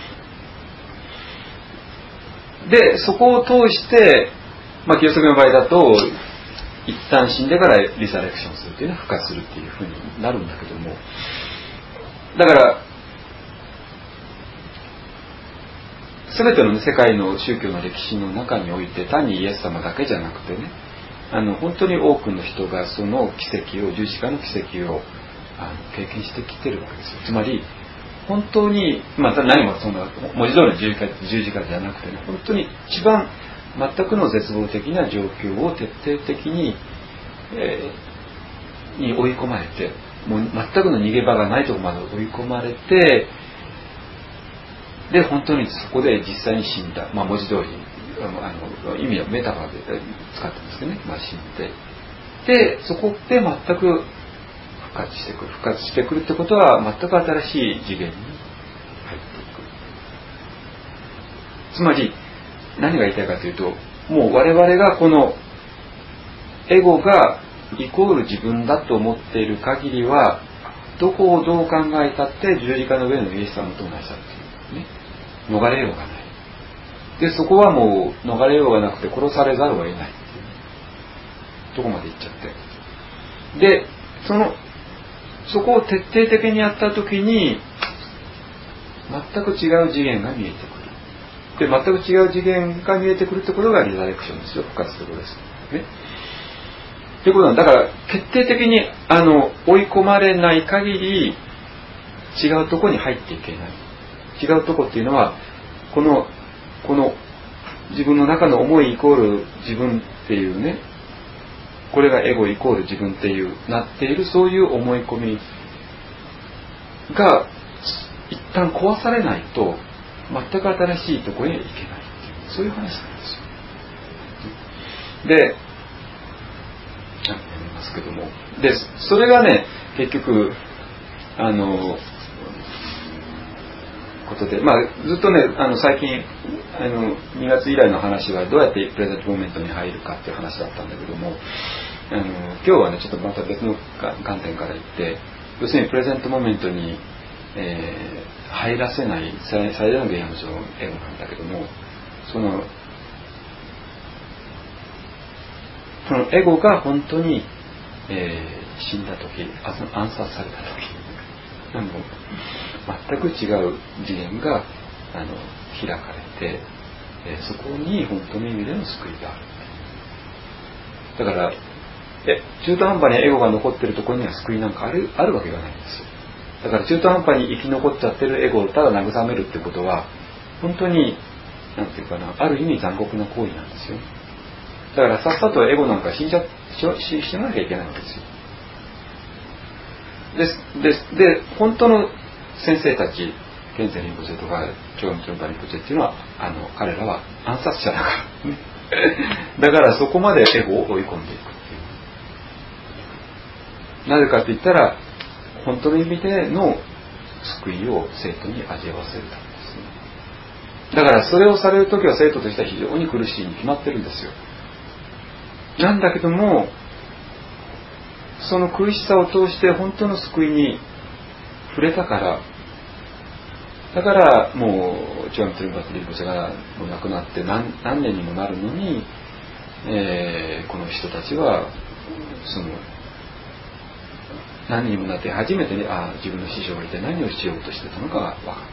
でそこを通して、まあ、キリスト教の場合だと一旦死んでからリサレクションするっていうね、復活するっていうふうになるんだけども、だから全ての、ね、世界の宗教の歴史の中において単にイエス様だけじゃなくてね、あの本当に多くの人がその奇跡を十字架の奇跡をあの経験してきてるわけですよ。つまり本当に、まあ、何もそんな文字通りの十字架、十字架じゃなくてね、本当に一番全くの絶望的な状況を徹底的に、えー、に追い込まれて、もう全くの逃げ場がないところまで追い込まれて、で本当にそこで実際に死んだ、まあ、文字通りあの意味はメタファーで使ってますけどね、まあ、死んで、でそこで全く復活してくる復活してくるってことは全く新しい次元に入っていく。つまり何が言いたいかというと、もう我々がこのエゴがイコール自分だと思っている限りは、どこをどう考えたって十字架の上のイエス様と同じだっていうね、逃れようがない。でそこはもう逃れようがなくて殺されざるを得ないっていうとこまで行っちゃって、でそのそこを徹底的にやった時に全く違う次元が見えてくる。で全く違う次元が見えてくるってことがリザレクションですよ、復活ってことですね。ということなんだから、決定的にあの追い込まれない限り違うところに入っていけない。違うところっていうのはこのこの自分の中の思いイコール自分っていうね、これがエゴイコール自分っていうなっている、そういう思い込みが一旦壊されないと全く新しいところにはいけないっていう、そういう話なんですよ。でやりますけども、でそれがね結局あのことで、まあ、ずっとねあの最近あのにがつ以来の話はどうやってプレゼントモーメントに入るかっていう話だったんだけども、あの今日はねちょっとまた別の観点から言って、要するにプレゼントモーメントに、えー、入らせない最大の原因はもちろんエゴなんだけども、そのそのエゴが本当に、えー、死んだ時、暗殺された時、あの全く違う次元があの開かれて、えー、そこに本当の意味での救いがある。だからえ中途半端にエゴが残っているところには救いなんかある、あるわけがないんですよ。だから中途半端に生き残っちゃってるエゴをただ慰めるってことは本当になんていうかな、ある意味残酷な行為なんですよ。だからさっさとエゴなんか死んじゃ し, し, しなきゃいけないわけですよ。ですでで本当の先生たち、ケンゼリンポチェとかチョガムチョンバリンポチェっていうのはあの彼らは暗殺者だからねだからそこまでエゴを追い込んでいくっていう。なぜかといったら本当の意味での救いを生徒に味わわせるためですね。だからそれをされるときは生徒としては非常に苦しいに決まってるんですよ。なんだけどもその苦しさを通して本当の救いに触れたから、だからもうチョアムトゥルンバティリボセがもう亡くなって 何, 何年にもなるのに、えー、この人たちはその何人にもなって初めてにあ自分の師匠がいて何をしようとしてたのかが分かった。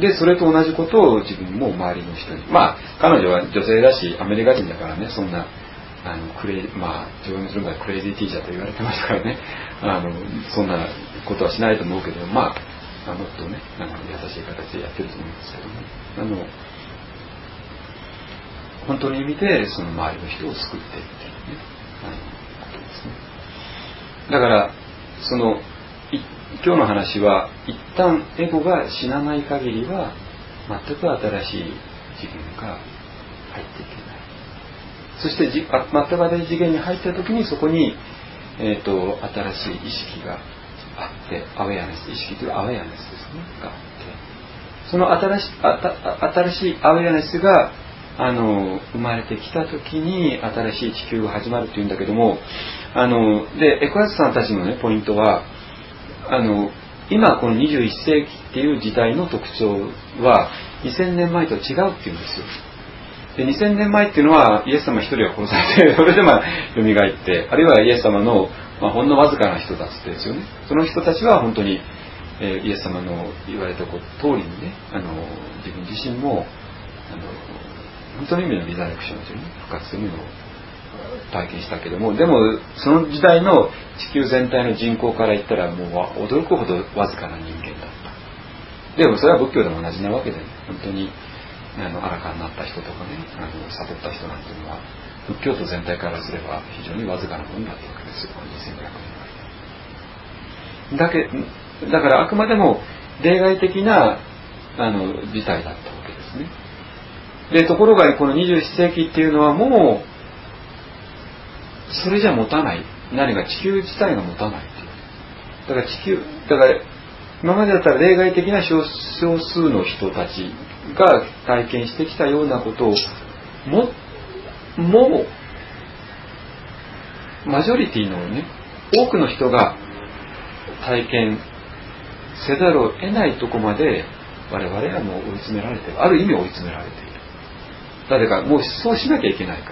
でそれと同じことを自分も周りの人に、まあ彼女は女性だしアメリカ人だからね、そんなあのクレイまあ自分のする場合クレイジーティーチャーと言われてますからね、あのそんなことはしないと思うけど、まあもっとねなんか優しい形でやってると思うんですけども、あの本当の意味でその周りの人を救っていくというね、あのことですね。だからその今日の話は一旦エゴが死なない限りは全く新しい次元が入っていけない。そしてじ全く新しい次元に入った時にそこに、えー、と新しい意識があってアウェアネス意識というアウェアネスですねがあってその新しあた新しいアウェアネスがあの生まれてきた時に新しい地球が始まるっていうんだけどもあのでエコヤスさんたちのねポイントはあの今このにじゅういっ世紀っていう時代の特徴はにせんねんまえと違うっていうんですよ。でにせんねんまえっていうのはイエス様一人が殺されてそれでまあ蘇ってあるいはイエス様の、まあ、ほんのわずかな人たちですよね。その人たちは本当に、えー、イエス様の言われた通りにねあの自分自身もあの本当の意味のリザレクションというね復活というのを体験したけどもでもその時代の地球全体の人口から言ったらもう驚くほどわずかな人間だった。でもそれは仏教でも同じなわけで、ね、本当にあの荒かになった人とかねあの悟った人なんていうのは仏教徒全体からすれば非常にわずかなものだったわけですよ。にせんごひゃくねんだけだからあくまでも例外的なあの事態だったわけですね。でところがこのにじゅういっ世紀っていうのはもうそれじゃ持たない。何か地球自体が持たないっていう。だから地球だから今までだったら例外的な少数の人たちが体験してきたようなことをももうマジョリティのね多くの人が体験せざるを得ないとこまで我々はもう追い詰められている。ある意味追い詰められている。なぜかもうそうしなきゃいけないから。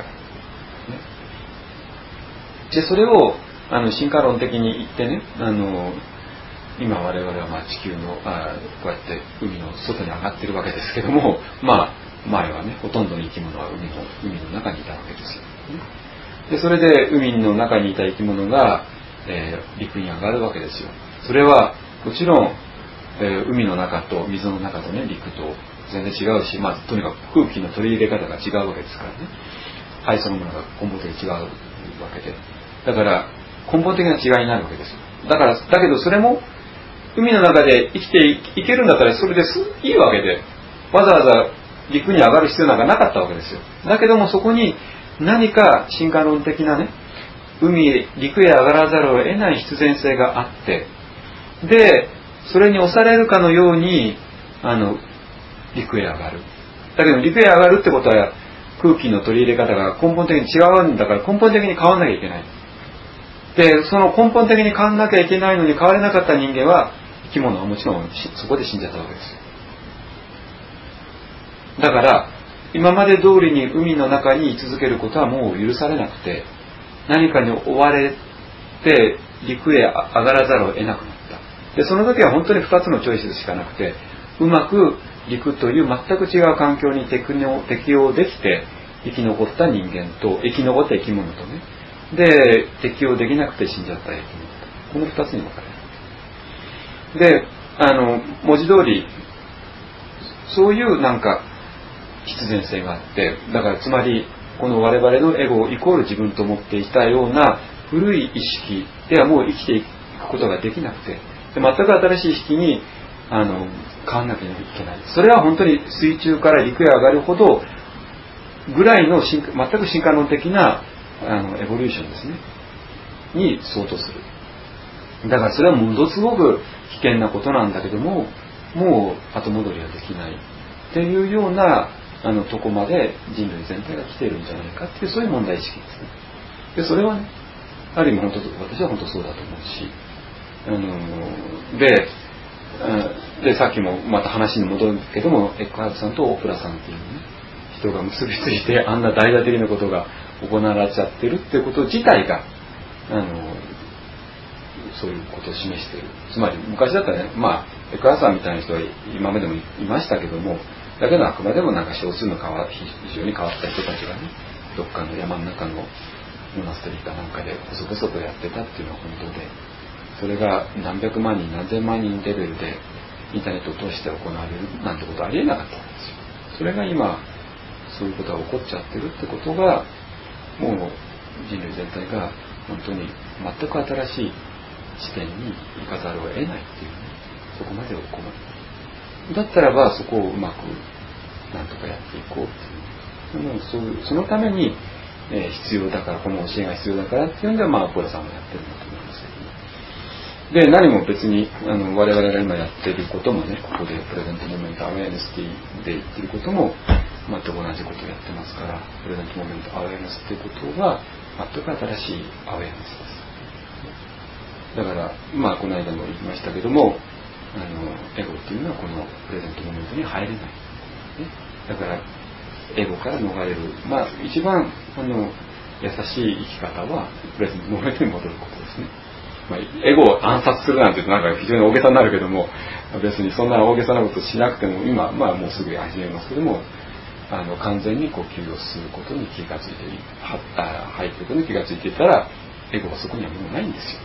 でそれをあの進化論的に言ってねあの今我々はまあ地球のあこうやって海の外に上がってるわけですけどもまあ前はねほとんどの生き物は海の海の中にいたわけですよ。でそれで海の中にいた生き物が、えー、陸に上がるわけですよ。それはもちろん、えー、海の中と水の中とね陸と全然違うし、まあ、とにかく空気の取り入れ方が違うわけですからね。肺そのものが根本的に違うわけでだから根本的な違いになるわけですよ。だからだけどそれも海の中で生きていけるんだったらそれですいいわけでわざわざ陸に上がる必要なんかなかったわけですよ。だけどもそこに何か進化論的なね海陸へ上がらざるを得ない必然性があってでそれに押されるかのようにあの陸へ上がる。だけど陸へ上がるってことは空気の取り入れ方が根本的に違うんだから根本的に変わらなきゃいけない。でその根本的に変わらなきゃいけないのに変われなかった人間は生き物はもちろんそこで死んじゃったわけですよ。だから今まで通りに海の中に居続けることはもう許されなくて何かに追われて陸へ上がらざるを得なくなった。でその時は本当にふたつのチョイスしかなくてうまく陸という全く違う環境に適応できて生き残った人間と生き残った生き物とねで適応できなくて死んじゃった生き物とこのふたつに分かれる。であの文字通りそういうなんか必然性があってだからつまりこの我々のエゴをイコール自分と思っていたような古い意識ではもう生きていくことができなくてで全く新しい意識にあの変わんなきゃいけない。それは本当に水中から陸へ上がるほどぐらいの全く進化論的なあのエボリューションですねに相当する。だからそれはものすごく危険なことなんだけどももう後戻りはできないっていうようなあのとこまで人類全体が来ているんじゃないかっていうそういう問題意識ですね。でそれはねある意味本当私は本当そうだと思うしあのででさっきもまた話に戻るけどもエックハートさんとオプラさんっていう、ね、人が結びついてあんな大々的なことが行われちゃってるっていうこと自体があのそういうことを示している。つまり昔だったらねまあエックハートさんみたいな人は今までもいましたけどもだけどあくまでもなんか少数の変わ非常に変わった人たちがねどっかの山の中のモナステリーかなんかで細々とやってたっていうのは本当でそれが何百万人何千万人レベルでインターネットを通して行われるなんてことはありえなかったんですよ。それが今そういうことが起こっちゃってるってことがもう人類全体が本当に全く新しい視点に行かざるを得ないっていうね、そこまで追い込まれる。だったらばそこをうまくなんとかやっていこうっていう、もうそういうそのために、えー、必要だから、この教えが必要だからっていうんで、まあアポロさんもやってるんだと思うんですけど、で何も別にあの我々が今やっていることもね、ここでプレゼントモーメントアウェアネスで言っていることも全く同じことをやってますから、プレゼントモーメントアウェアネスっていうことは全く新しいアウェアネスです。だからまあこの間も言いましたけども、あのエゴっていうのはこのプレゼントモーメントに入れない、ね、だからエゴから逃れる、まあ一番あの優しい生き方はプレゼントモーメントに戻ることですね。まあ、エゴを暗殺するなんてなんか非常に大げさになるけども、別にそんな大げさなことしなくても今、まあ、もうすぐ始めますけども、あの完全に呼吸をすることに気がついていはあ入っていくことに気がついていたら、エゴはそこにはもうないんですよ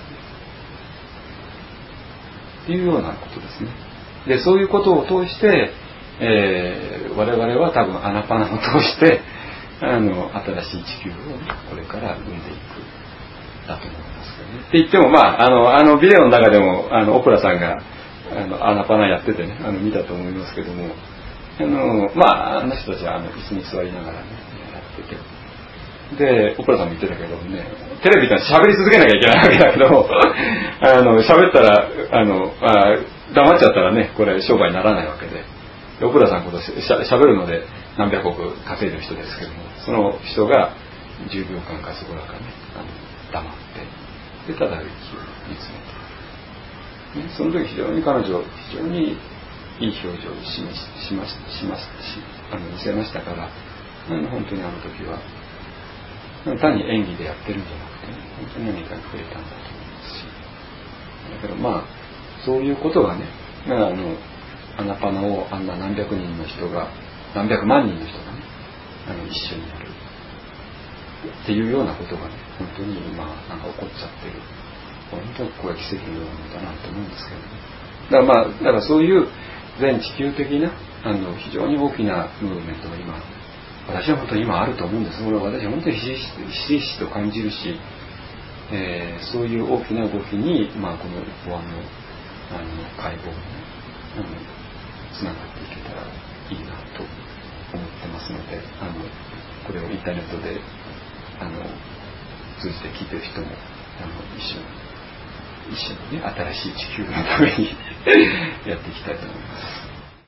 っていうようなことですね。でそういうことを通して、えー、我々は多分アナパナを通してあの新しい地球をこれから生んでいくだと思いますけどね。って言ってもまああのあのビデオの中でもあのオプラさんがあのアナパナやっててね、あの見たと思いますけども、あのまああの人たちはあの椅子に座りながらねやってて。で、オプラさんも言ってたけどね、テレビって喋り続けなきゃいけないわけだけど、あの喋ったらあのあ黙っちゃったらね、これ商売にならないわけで、でオプラさんこそしゃ喋るので何百億稼いでる人ですけども、その人がじゅうびょうかんかそこらかね、あの黙って、でただ息を見つめて、ね、その時非常に彼女非常にいい表情を示ししまししましあの見せましたから、あの本当にあの時は。単に演技でやってるんじゃなくて、ね、本当に何かに触れたんだと思いますし、だからまあそういうことがね、あのアナパナをあんな何百人の人が何百万人の人がね、あの一緒にやるっていうようなことがね、本当に今なんか起こっちゃってる、本当にこれは奇跡のようなものだなと思うんですけどね。だからまあだからそういう全地球的なあの非常に大きなムーブメントが今私は本当に今あると思うんです。それは私は本当にひしひしと感じるし、えー、そういう大きな動きに、まあ、この法案の、あの会合に、ね、あのつながっていけたらいいなと思ってますので、あのこれをインターネットであの通じて聞いてる人もあの一緒に一緒にね新しい地球のためにやっていきたいと思います。